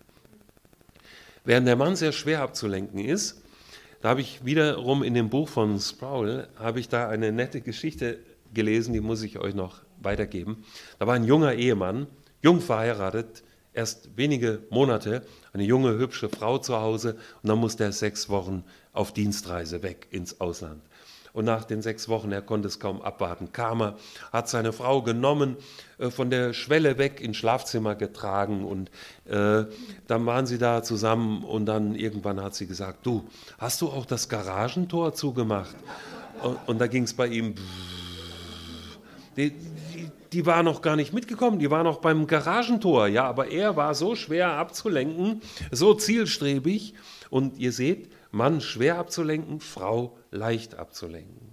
Während der Mann sehr schwer abzulenken ist, da habe ich wiederum in dem Buch von Sproul, habe ich da eine nette Geschichte gelesen, die muss ich euch noch weitergeben. Da war ein junger Ehemann, jung verheiratet, erst wenige Monate, eine junge, hübsche Frau zu Hause und dann musste er sechs Wochen auf Dienstreise weg ins Ausland. Und nach den sechs Wochen, er konnte es kaum abwarten, kam er, hat seine Frau genommen, äh, von der Schwelle weg ins Schlafzimmer getragen und äh, dann waren sie da zusammen und dann irgendwann hat sie gesagt, du, hast du auch das Garagentor zugemacht? Und, und da ging es bei ihm, die, die, die war noch gar nicht mitgekommen, die war noch beim Garagentor, ja, aber er war so schwer abzulenken, so zielstrebig und ihr seht, Mann schwer abzulenken, Frau leicht abzulenken.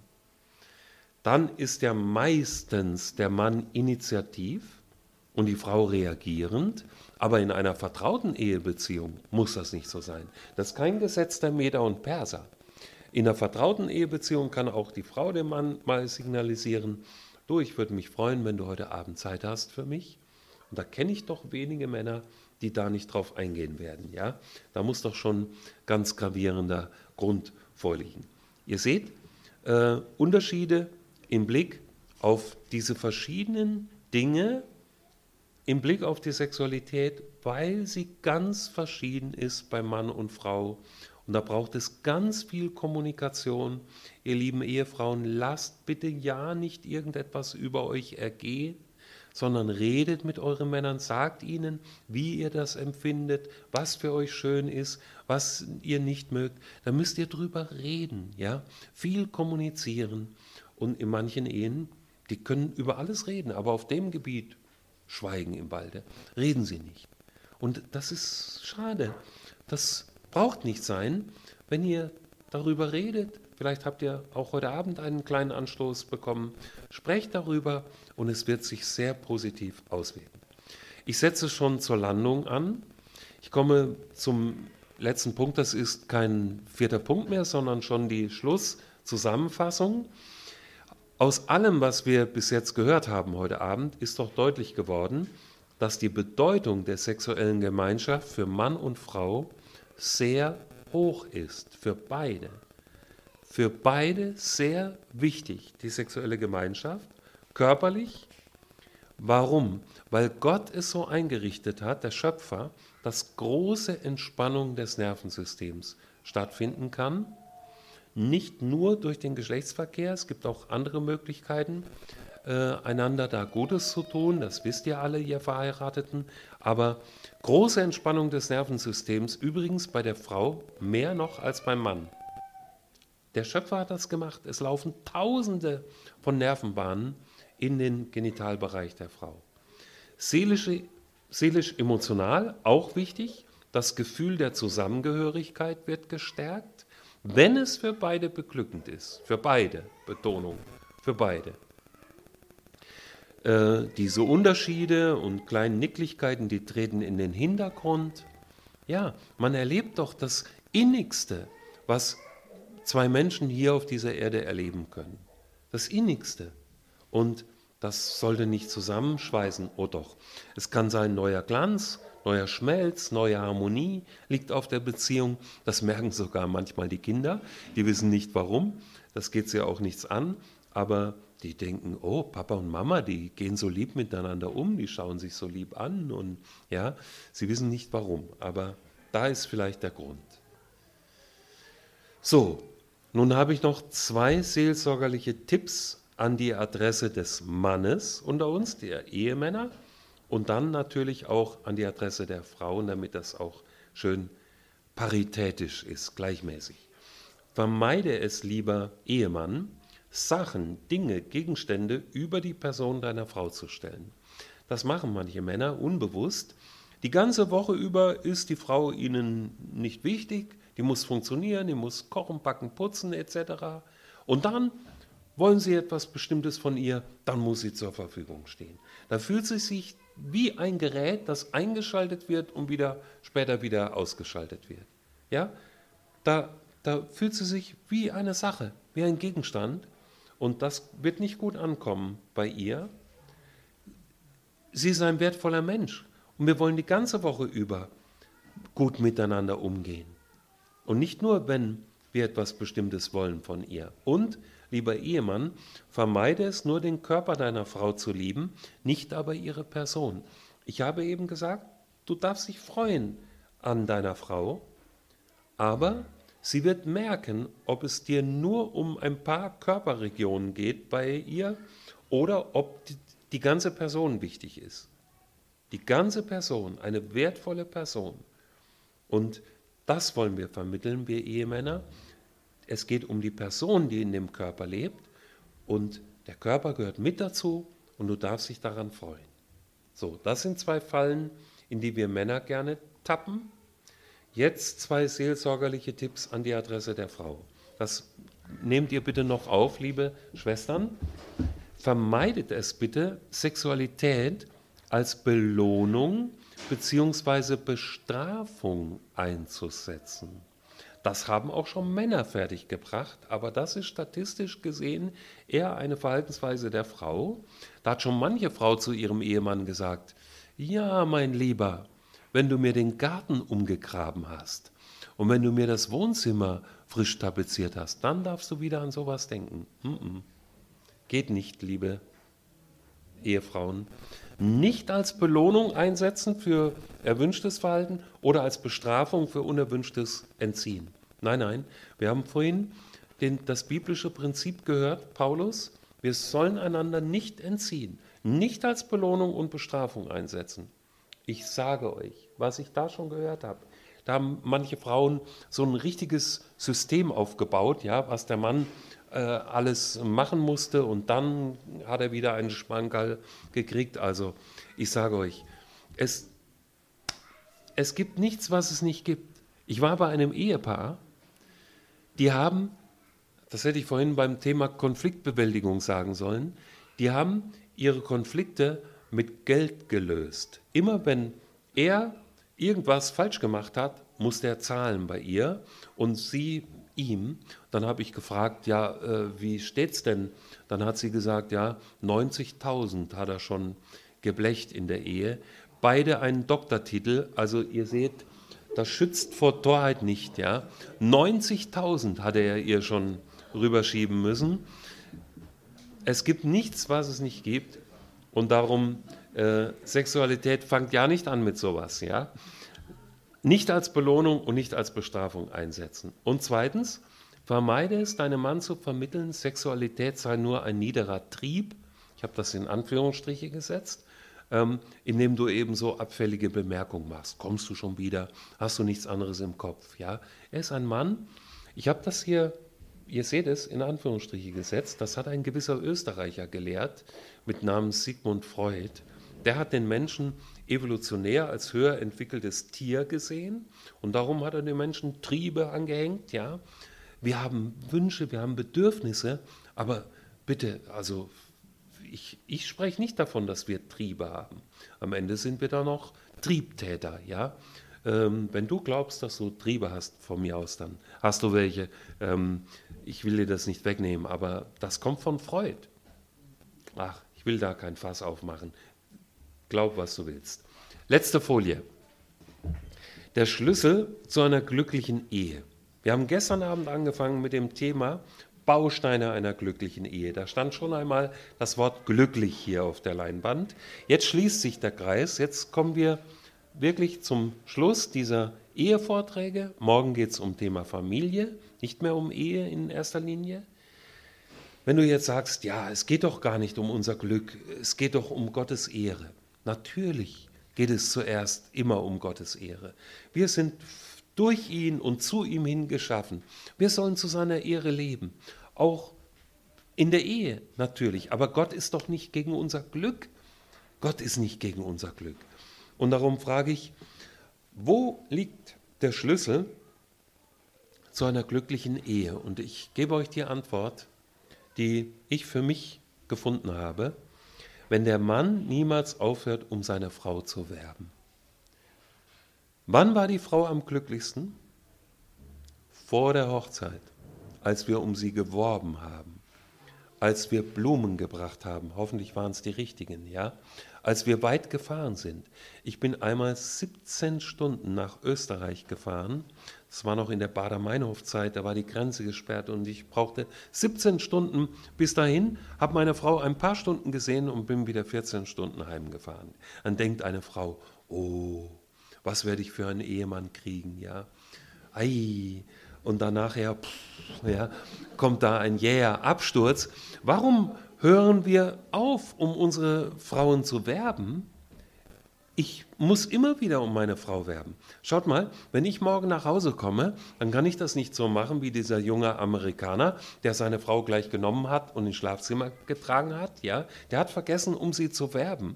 Dann ist ja meistens der Mann initiativ und die Frau reagierend, aber in einer vertrauten Ehebeziehung muss das nicht so sein. Das ist kein Gesetz der Meder und Perser. In einer vertrauten Ehebeziehung kann auch die Frau dem Mann mal signalisieren, du, ich würde mich freuen, wenn du heute Abend Zeit hast für mich. Und da kenne ich doch wenige Männer, die da nicht drauf eingehen werden. Ja? Da muss doch schon ganz gravierender Grund vorliegen. Ihr seht äh, Unterschiede im Blick auf diese verschiedenen Dinge, im Blick auf die Sexualität, weil sie ganz verschieden ist bei Mann und Frau. Und da braucht es ganz viel Kommunikation. Ihr lieben Ehefrauen, lasst bitte ja nicht irgendetwas über euch ergehen, sondern redet mit euren Männern, sagt ihnen, wie ihr das empfindet, was für euch schön ist, was ihr nicht mögt. Da müsst ihr drüber reden, ja, viel kommunizieren. Und in manchen Ehen, die können über alles reden, aber auf dem Gebiet schweigen im Walde, reden sie nicht. Und das ist schade. Das braucht nicht sein, wenn ihr darüber redet. Vielleicht habt ihr auch heute Abend einen kleinen Anstoß bekommen. Sprecht darüber und es wird sich sehr positiv auswirken. Ich setze schon zur Landung an. Ich komme zum letzten Punkt. Das ist kein vierter Punkt mehr, sondern schon die Schlusszusammenfassung. Aus allem, was wir bis jetzt gehört haben heute Abend, ist doch deutlich geworden, dass die Bedeutung der sexuellen Gemeinschaft für Mann und Frau sehr hoch ist, für beide. Für beide sehr wichtig, die sexuelle Gemeinschaft, körperlich. Warum? Weil Gott es so eingerichtet hat, der Schöpfer, dass große Entspannung des Nervensystems stattfinden kann. Nicht nur durch den Geschlechtsverkehr, es gibt auch andere Möglichkeiten, äh, einander da Gutes zu tun, das wisst ihr alle, ihr Verheirateten, aber große Entspannung des Nervensystems, übrigens bei der Frau mehr noch als beim Mann. Der Schöpfer hat das gemacht. Es laufen Tausende von Nervenbahnen in den Genitalbereich der Frau. Seelische, seelisch-emotional, auch wichtig, das Gefühl der Zusammengehörigkeit wird gestärkt, wenn es für beide beglückend ist. Für beide, Betonung, für beide. Äh, diese Unterschiede und kleinen Nicklichkeiten, die treten in den Hintergrund. Ja, man erlebt doch das Innigste, was zwei Menschen hier auf dieser Erde erleben können. Das Innigste. Und das sollte nicht zusammenschweißen, oh doch. Es kann sein neuer Glanz, neuer Schmelz, neue Harmonie liegt auf der Beziehung. Das merken sogar manchmal die Kinder. Die wissen nicht warum. Das geht sie auch nichts an. Aber die denken, oh, Papa und Mama, die gehen so lieb miteinander um, die schauen sich so lieb an. Und ja, sie wissen nicht warum. Aber da ist vielleicht der Grund. So, nun habe ich noch zwei seelsorgerliche Tipps an die Adresse des Mannes unter uns, der Ehemänner, und dann natürlich auch an die Adresse der Frauen, damit das auch schön paritätisch ist, gleichmäßig. Vermeide es, lieber Ehemann, Sachen, Dinge, Gegenstände über die Person deiner Frau zu stellen. Das machen manche Männer unbewusst. Die ganze Woche über ist die Frau ihnen nicht wichtig, die muss funktionieren, die muss kochen, backen, putzen et cetera. Und dann wollen sie etwas Bestimmtes von ihr, dann muss sie zur Verfügung stehen. Da fühlt sie sich wie ein Gerät, das eingeschaltet wird und wieder, später wieder ausgeschaltet wird. Ja? Da, da fühlt sie sich wie eine Sache, wie ein Gegenstand, und das wird nicht gut ankommen bei ihr. Sie ist ein wertvoller Mensch und wir wollen die ganze Woche über gut miteinander umgehen. Und nicht nur, wenn wir etwas Bestimmtes wollen von ihr. Und, lieber Ehemann, vermeide es nur, den Körper deiner Frau zu lieben, nicht aber ihre Person. Ich habe eben gesagt, du darfst dich freuen an deiner Frau, aber sie wird merken, ob es dir nur um ein paar Körperregionen geht bei ihr oder ob die, die ganze Person wichtig ist. Die ganze Person, eine wertvolle Person. Und das wollen wir vermitteln, wir Ehemänner. Es geht um die Person, die in dem Körper lebt, und der Körper gehört mit dazu und du darfst dich daran freuen. So, das sind zwei Fallen, in die wir Männer gerne tappen. Jetzt zwei seelsorgerliche Tipps an die Adresse der Frau. Das nehmt ihr bitte noch auf, liebe Schwestern. Vermeidet es bitte, Sexualität als Belohnung bzw. Bestrafung einzusetzen. Das haben auch schon Männer fertiggebracht, aber das ist statistisch gesehen eher eine Verhaltensweise der Frau. Da hat schon manche Frau zu ihrem Ehemann gesagt, ja, mein Lieber, wenn du mir den Garten umgegraben hast und wenn du mir das Wohnzimmer frisch tapeziert hast, dann darfst du wieder an sowas denken. Mm-mm. Geht nicht, liebe Ehefrauen. Nicht als Belohnung einsetzen für erwünschtes Verhalten oder als Bestrafung für unerwünschtes Entziehen. Nein, nein, wir haben vorhin den, das biblische Prinzip gehört, Paulus, wir sollen einander nicht entziehen, nicht als Belohnung und Bestrafung einsetzen. Ich sage euch, was ich da schon gehört habe, da haben manche Frauen so ein richtiges System aufgebaut, ja, was der Mann äh, alles machen musste, und dann hat er wieder einen Schmankerl gekriegt. Also ich sage euch, es, es gibt nichts, was es nicht gibt. Ich war bei einem Ehepaar, die haben, das hätte ich vorhin beim Thema Konfliktbewältigung sagen sollen, die haben ihre Konflikte mit Geld gelöst. Immer wenn er irgendwas falsch gemacht hat, musste er zahlen bei ihr und sie ihm. Dann habe ich gefragt, ja, äh, wie steht's denn? Dann hat sie gesagt, ja, neunzigtausend hat er schon geblecht in der Ehe. Beide einen Doktortitel, also ihr seht, das schützt vor Torheit nicht, ja. neunzigtausend hatte er ihr schon rüberschieben müssen. Es gibt nichts, was es nicht gibt, und darum, äh, Sexualität fängt ja nicht an mit sowas, ja. Nicht als Belohnung und nicht als Bestrafung einsetzen. Und zweitens, vermeide es, deinem Mann zu vermitteln, Sexualität sei nur ein niederer Trieb, ich habe das in Anführungsstriche gesetzt, ähm, indem du eben so abfällige Bemerkungen machst. Kommst du schon wieder? Hast du nichts anderes im Kopf? Ja? Er ist ein Mann, ich habe das hier, ihr seht es, in Anführungsstriche gesetzt, das hat ein gewisser Österreicher gelehrt mit Namen Sigmund Freud. Der hat den Menschen evolutionär als höher entwickeltes Tier gesehen und darum hat er den Menschen Triebe angehängt. Ja? Wir haben Wünsche, wir haben Bedürfnisse, aber bitte, also ich, ich spreche nicht davon, dass wir Triebe haben. Am Ende sind wir da noch Triebtäter, ja. Ähm, wenn du glaubst, dass du Triebe hast, von mir aus, dann hast du welche. Ähm, ich will dir das nicht wegnehmen, aber das kommt von Freud. Ach, ich will da kein Fass aufmachen. Glaub, was du willst. Letzte Folie. Der Schlüssel zu einer glücklichen Ehe. Wir haben gestern Abend angefangen mit dem Thema Bausteine einer glücklichen Ehe. Da stand schon einmal das Wort glücklich hier auf der Leinwand. Jetzt schließt sich der Kreis. Jetzt kommen wir wirklich zum Schluss dieser Ehevorträge. Morgen geht es um Thema Familie, nicht mehr um Ehe in erster Linie. Wenn du jetzt sagst, ja, es geht doch gar nicht um unser Glück, es geht doch um Gottes Ehre. Natürlich geht es zuerst immer um Gottes Ehre. Wir sind durch ihn und zu ihm hin geschaffen. Wir sollen zu seiner Ehre leben, auch in der Ehe natürlich. Aber Gott ist doch nicht gegen unser Glück. Gott ist nicht gegen unser Glück. Und darum frage ich, wo liegt der Schlüssel zu einer glücklichen Ehe? Und ich gebe euch die Antwort, die ich für mich gefunden habe: Wenn der Mann niemals aufhört, um seine Frau zu werben. Wann war die Frau am glücklichsten? Vor der Hochzeit, als wir um sie geworben haben, als wir Blumen gebracht haben, hoffentlich waren es die richtigen, ja, als wir weit gefahren sind. Ich bin einmal siebzehn Stunden nach Österreich gefahren, das war noch in der Baader-Meinhof-Zeit, da war die Grenze gesperrt und ich brauchte siebzehn Stunden bis dahin, habe meine Frau ein paar Stunden gesehen und bin wieder vierzehn Stunden heimgefahren. Dann denkt eine Frau, oh, was werde ich für einen Ehemann kriegen, ja, ei, und danach ja, pff, ja, kommt da ein jäher Absturz. Warum hören wir auf, um unsere Frauen zu werben? Ich muss immer wieder um meine Frau werben. Schaut mal, wenn ich morgen nach Hause komme, dann kann ich das nicht so machen wie dieser junge Amerikaner, der seine Frau gleich genommen hat und ins Schlafzimmer getragen hat. Ja, der hat vergessen, um sie zu werben.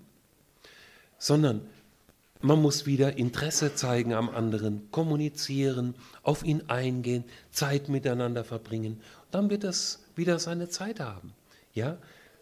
Sondern man muss wieder Interesse zeigen am anderen, kommunizieren, auf ihn eingehen, Zeit miteinander verbringen. Dann wird es wieder seine Zeit haben. Ja?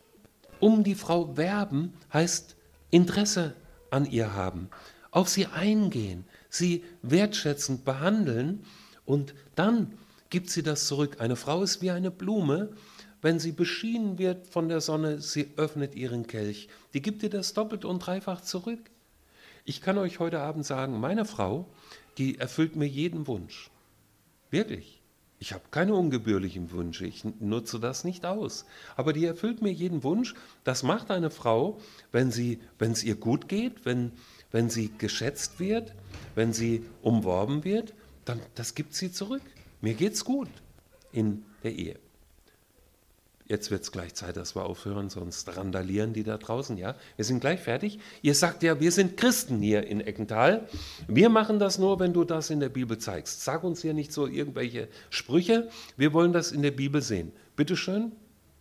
Um die Frau werben heißt Interesse an ihr haben, auf sie eingehen, sie wertschätzend behandeln und dann gibt sie das zurück. Eine Frau ist wie eine Blume, wenn sie beschienen wird von der Sonne, sie öffnet ihren Kelch. Die gibt dir das doppelt und dreifach zurück. Ich kann euch heute Abend sagen, meine Frau, die erfüllt mir jeden Wunsch. Wirklich. Ich habe keine ungebührlichen Wünsche, ich nutze das nicht aus. Aber die erfüllt mir jeden Wunsch. Das macht eine Frau, wenn sie, wenn es ihr gut geht, wenn, wenn sie geschätzt wird, wenn sie umworben wird, dann das gibt sie zurück. Mir geht's gut in der Ehe. Jetzt wird es gleich Zeit, dass wir aufhören, sonst randalieren die da draußen, ja. Wir sind gleich fertig. Ihr sagt ja, wir sind Christen hier in Eckental. Wir machen das nur, wenn du das in der Bibel zeigst. Sag uns hier nicht so irgendwelche Sprüche. Wir wollen das in der Bibel sehen. Bitte schön.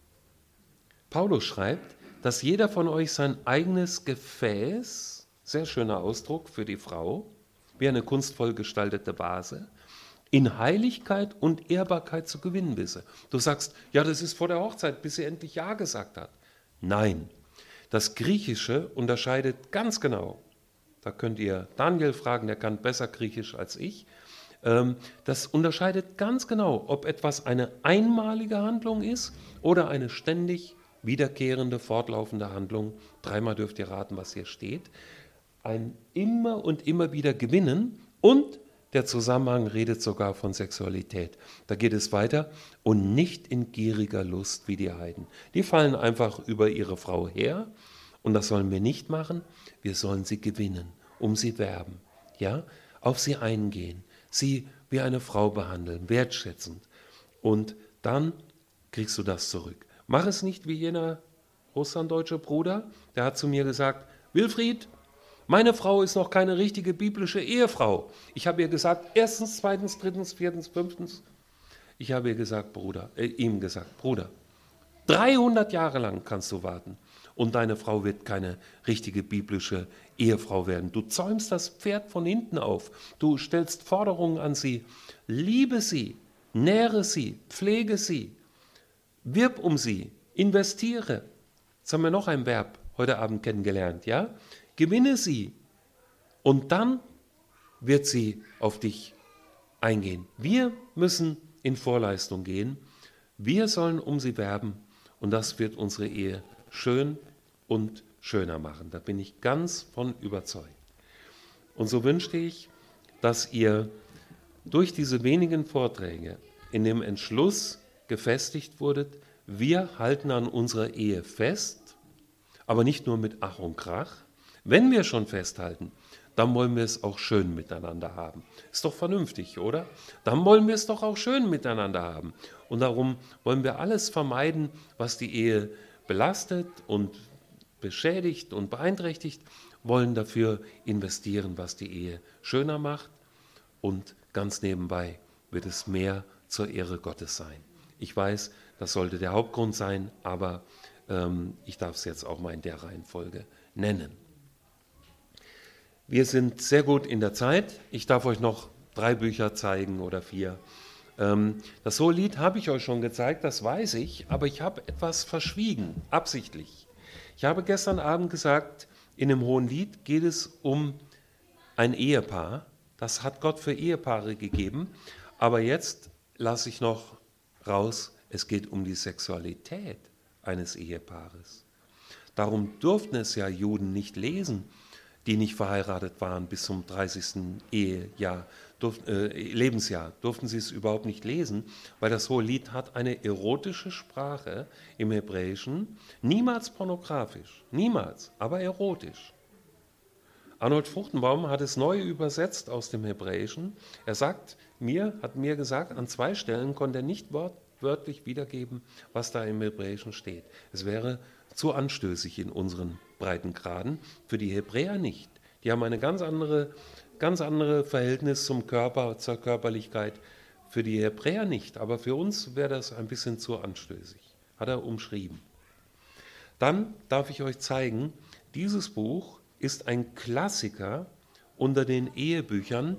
Paulus schreibt, dass jeder von euch sein eigenes Gefäß, sehr schöner Ausdruck für die Frau, wie eine kunstvoll gestaltete Vase, in Heiligkeit und Ehrbarkeit zu gewinnen wisse. Du sagst, ja, das ist vor der Hochzeit, bis sie endlich Ja gesagt hat. Nein, das Griechische unterscheidet ganz genau, da könnt ihr Daniel fragen, der kann besser Griechisch als ich, das unterscheidet ganz genau, ob etwas eine einmalige Handlung ist oder eine ständig wiederkehrende, fortlaufende Handlung. Dreimal dürft ihr raten, was hier steht. Ein immer und immer wieder gewinnen und der Zusammenhang redet sogar von Sexualität. Da geht es weiter. Und nicht in gieriger Lust wie die Heiden. Die fallen einfach über ihre Frau her. Und das sollen wir nicht machen. Wir sollen sie gewinnen, um sie werben. Ja? Auf sie eingehen. Sie wie eine Frau behandeln, wertschätzend. Und dann kriegst du das zurück. Mach es nicht wie jener russlanddeutsche Bruder. Der hat zu mir gesagt, Wilfried, meine Frau ist noch keine richtige biblische Ehefrau. Ich habe ihr gesagt, erstens, zweitens, drittens, viertens, fünftens. Ich habe ihr gesagt, Bruder, äh, ihm gesagt, Bruder, dreihundert Jahre lang kannst du warten und deine Frau wird keine richtige biblische Ehefrau werden. Du zäumst das Pferd von hinten auf. Du stellst Forderungen an sie. Liebe sie, nähre sie, pflege sie, wirb um sie, investiere. Jetzt haben wir noch ein Verb heute Abend kennengelernt, ja? Gewinne sie und dann wird sie auf dich eingehen. Wir müssen in Vorleistung gehen. Wir sollen um sie werben und das wird unsere Ehe schön und schöner machen. Da bin ich ganz von überzeugt. Und so wünschte ich, dass ihr durch diese wenigen Vorträge in dem Entschluss gefestigt wurdet, wir halten an unserer Ehe fest, aber nicht nur mit Ach und Krach. Wenn wir schon festhalten, dann wollen wir es auch schön miteinander haben. Ist doch vernünftig, oder? Dann wollen wir es doch auch schön miteinander haben. Und darum wollen wir alles vermeiden, was die Ehe belastet und beschädigt und beeinträchtigt, wollen dafür investieren, was die Ehe schöner macht. Und ganz nebenbei wird es mehr zur Ehre Gottes sein. Ich weiß, das sollte der Hauptgrund sein, aber ähm, ich darf es jetzt auch mal in der Reihenfolge nennen. Wir sind sehr gut in der Zeit. Ich darf euch noch drei Bücher zeigen oder vier. Ähm, das Hohelied habe ich euch schon gezeigt, das weiß ich, aber ich habe etwas verschwiegen, absichtlich. Ich habe gestern Abend gesagt, in dem Hohelied geht es um ein Ehepaar. Das hat Gott für Ehepaare gegeben. Aber jetzt lasse ich noch raus, es geht um die Sexualität eines Ehepaares. Darum durften es ja Juden nicht lesen, die nicht verheiratet waren bis zum dreißigsten Ehejahr, durf, äh, Lebensjahr, durften sie es überhaupt nicht lesen, weil das Hohelied hat eine erotische Sprache im Hebräischen, niemals pornografisch, niemals, aber erotisch. Arnold Fruchtenbaum hat es neu übersetzt aus dem Hebräischen. Er sagt mir, hat mir gesagt, an zwei Stellen konnte er nicht wortwörtlich wiedergeben, was da im Hebräischen steht. Es wäre zu anstößig in unseren Breitengraden, für die Hebräer nicht. Die haben eine ganz andere, ganz andere Verhältnis zum Körper, zur Körperlichkeit. Für die Hebräer nicht, aber für uns wäre das ein bisschen zu anstößig. Hat er umschrieben. Dann darf ich euch zeigen, dieses Buch ist ein Klassiker unter den Ehebüchern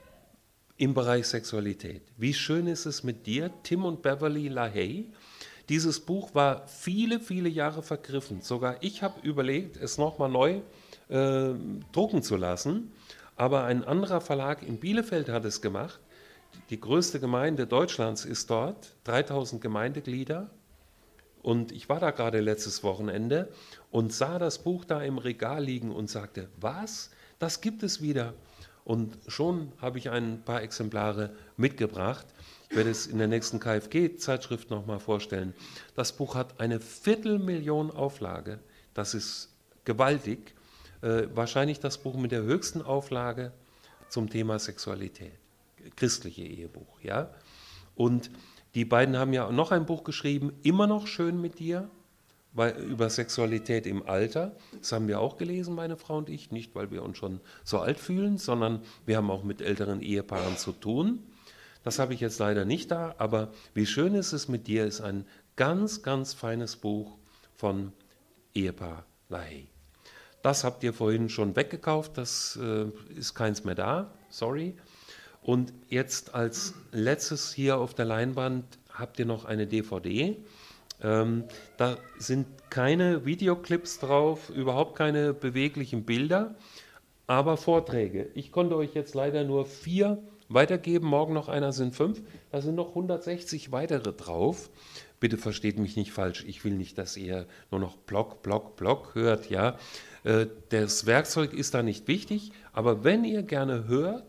im Bereich Sexualität. Wie schön ist es mit dir, Tim und Beverly LaHaye. Dieses Buch war viele, viele Jahre vergriffen. Sogar ich habe überlegt, es nochmal neu äh, drucken zu lassen. Aber ein anderer Verlag in Bielefeld hat es gemacht. Die größte Gemeinde Deutschlands ist dort, dreitausend Gemeindeglieder. Und ich war da gerade letztes Wochenende und sah das Buch da im Regal liegen und sagte, was? Das gibt es wieder. Und schon habe ich ein paar Exemplare mitgebracht. Ich werde es in der nächsten K F G-Zeitschrift nochmal vorstellen. Das Buch hat eine Viertelmillion Auflage. Das ist gewaltig. Äh, wahrscheinlich das Buch mit der höchsten Auflage zum Thema Sexualität. Christliche Ehebuch, ja. Und die beiden haben ja noch ein Buch geschrieben, Immer noch schön mit dir, weil, über Sexualität im Alter. Das haben wir auch gelesen, meine Frau und ich. Nicht, weil wir uns schon so alt fühlen, sondern wir haben auch mit älteren Ehepaaren zu tun. Das habe ich jetzt leider nicht da, aber Wie schön ist es mit dir ist ein ganz, ganz feines Buch von Ehepaar LaHaye. Das habt ihr vorhin schon weggekauft, das äh, ist keins mehr da, sorry. Und jetzt als letztes hier auf der Leinwand habt ihr noch eine D V D. Ähm, da sind keine Videoclips drauf, überhaupt keine beweglichen Bilder, aber Vorträge. Ich konnte euch jetzt leider nur vier weitergeben, morgen noch einer, sind fünf. Da sind noch hundertsechzig weitere drauf. Bitte versteht mich nicht falsch, ich will nicht, dass ihr nur noch Block, Block, Block hört. Ja, äh, das Werkzeug ist da nicht wichtig, aber wenn ihr gerne hört,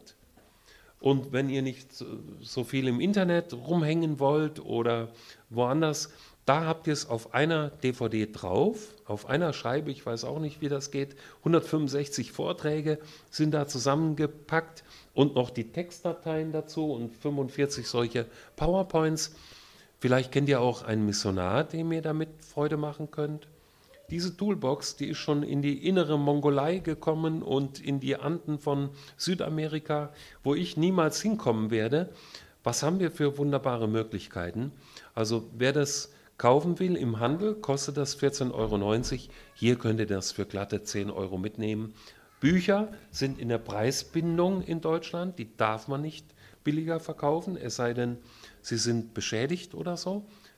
und wenn ihr nicht so viel im Internet rumhängen wollt oder woanders, da habt ihr es auf einer D V D drauf, auf einer Scheibe, ich weiß auch nicht, wie das geht. hundertfünfundsechzig Vorträge sind da zusammengepackt und noch die Textdateien dazu und fünfundvierzig solche PowerPoints. Vielleicht kennt ihr auch einen Missionar, dem ihr damit Freude machen könnt. Diese Toolbox, die ist schon in die innere Mongolei gekommen und in die Anden von Südamerika, wo ich niemals hinkommen werde. Was haben wir für wunderbare Möglichkeiten? Also wer das kaufen will im Handel, kostet das vierzehn Euro neunzig. Hier könnt ihr das für glatte zehn Euro mitnehmen. Bücher sind in der Preisbindung in Deutschland, die darf man nicht billiger verkaufen, es sei denn, sie sind beschädigt oder so.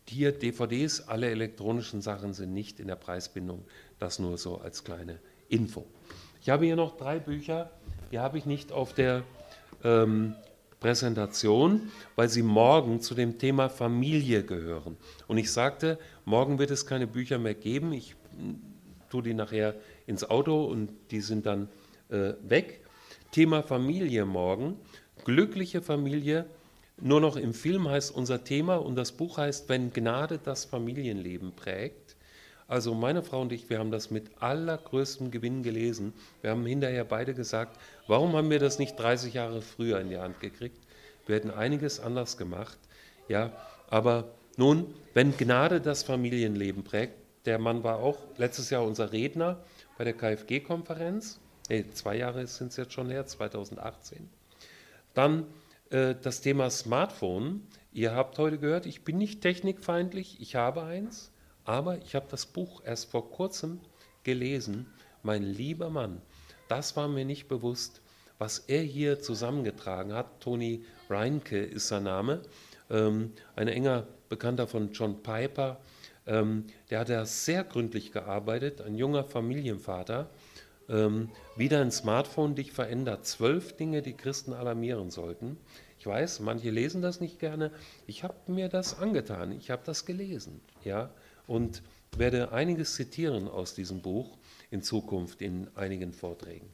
Hier D V Ds, alle elektronischen Sachen sind nicht in der Preisbindung. Das nur so als kleine Info. Ich habe hier noch drei Bücher, die habe ich nicht auf der ähm, Präsentation, weil sie morgen zu dem Thema Familie gehören. Und ich sagte, morgen wird es keine Bücher mehr geben. Ich tue die nachher ins Auto und die sind dann äh, weg. Thema Familie morgen. Glückliche Familie. Nur noch im Film heißt unser Thema und das Buch heißt, wenn Gnade das Familienleben prägt. Also meine Frau und ich, wir haben das mit allergrößtem Gewinn gelesen. Wir haben hinterher beide gesagt, warum haben wir das nicht dreißig Jahre früher in die Hand gekriegt? Wir hätten einiges anders gemacht. Ja, aber nun, wenn Gnade das Familienleben prägt, der Mann war auch letztes Jahr unser Redner bei der K F G-Konferenz. Nee, zwei Jahre sind es jetzt schon her, zweitausendachtzehn. Dann äh, das Thema Smartphone. Ihr habt heute gehört, ich bin nicht technikfeindlich, ich habe eins. Aber ich habe das Buch erst vor kurzem gelesen. Mein lieber Mann, das war mir nicht bewusst, was er hier zusammengetragen hat. Toni Reinke ist sein Name, ähm, ein enger Bekannter von John Piper. Ähm, der hat ja sehr gründlich gearbeitet, ein junger Familienvater. Ähm, wie dein Smartphone dich verändert. Zwölf Dinge, die Christen alarmieren sollten. Ich weiß, manche lesen das nicht gerne. Ich habe mir das angetan, ich habe das gelesen, ja. Und werde einiges zitieren aus diesem Buch in Zukunft in einigen Vorträgen.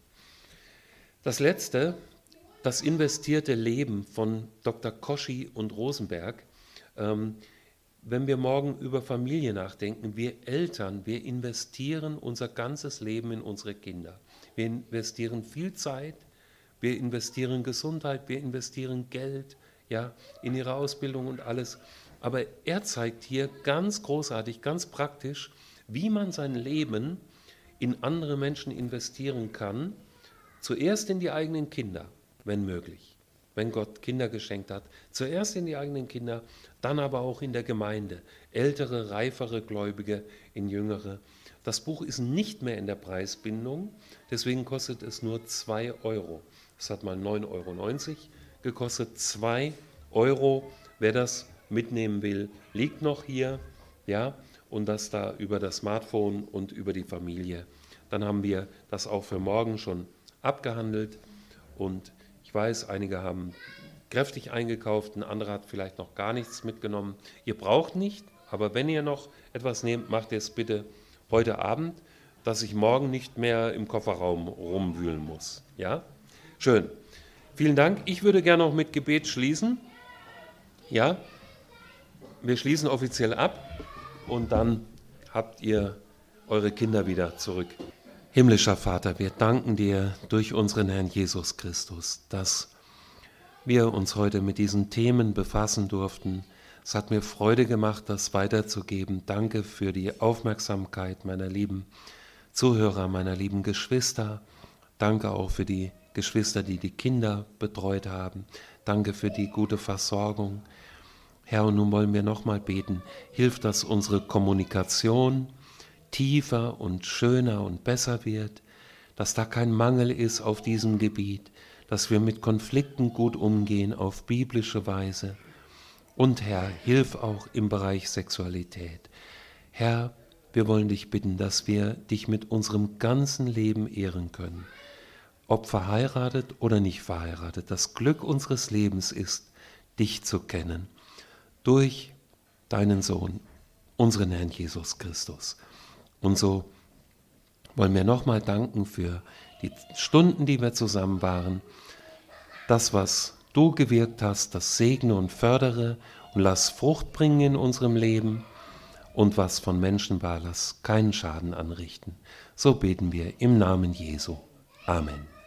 Das letzte, das investierte Leben von Doktor Koschi und Rosenberg. Ähm, wenn wir morgen über Familie nachdenken, wir Eltern, wir investieren unser ganzes Leben in unsere Kinder. Wir investieren viel Zeit, wir investieren Gesundheit, wir investieren Geld, ja, in ihre Ausbildung und alles. Aber er zeigt hier ganz großartig, ganz praktisch, wie man sein Leben in andere Menschen investieren kann. Zuerst in die eigenen Kinder, wenn möglich, wenn Gott Kinder geschenkt hat. Zuerst in die eigenen Kinder, dann aber auch in der Gemeinde. Ältere, reifere Gläubige, in jüngere. Das Buch ist nicht mehr in der Preisbindung, deswegen kostet es nur zwei Euro. Es hat mal neun Euro neunzig gekostet, zwei Euro, wer das mitnehmen will, liegt noch hier, ja, und das da über das Smartphone und über die Familie. Dann haben wir das auch für morgen schon abgehandelt und ich weiß, einige haben kräftig eingekauft, ein anderer hat vielleicht noch gar nichts mitgenommen. Ihr braucht nicht, aber wenn ihr noch etwas nehmt, macht ihr es bitte heute Abend, dass ich morgen nicht mehr im Kofferraum rumwühlen muss. Ja? Schön. Vielen Dank. Ich würde gerne noch mit Gebet schließen. Ja? Wir schließen offiziell ab und dann habt ihr eure Kinder wieder zurück. Himmlischer Vater, wir danken dir durch unseren Herrn Jesus Christus, dass wir uns heute mit diesen Themen befassen durften. Es hat mir Freude gemacht, das weiterzugeben. Danke für die Aufmerksamkeit meiner lieben Zuhörer, meiner lieben Geschwister. Danke auch für die Geschwister, die die Kinder betreut haben. Danke für die gute Versorgung. Herr, und nun wollen wir nochmal beten, hilf, dass unsere Kommunikation tiefer und schöner und besser wird, dass da kein Mangel ist auf diesem Gebiet, dass wir mit Konflikten gut umgehen auf biblische Weise. Und Herr, hilf auch im Bereich Sexualität. Herr, wir wollen dich bitten, dass wir dich mit unserem ganzen Leben ehren können. Ob verheiratet oder nicht verheiratet, das Glück unseres Lebens ist, dich zu kennen. Durch deinen Sohn, unseren Herrn Jesus Christus. Und so wollen wir nochmal danken für die Stunden, die wir zusammen waren. Das, was du gewirkt hast, das segne und fördere und lass Frucht bringen in unserem Leben. Und was von Menschen war, lass keinen Schaden anrichten. So beten wir im Namen Jesu. Amen.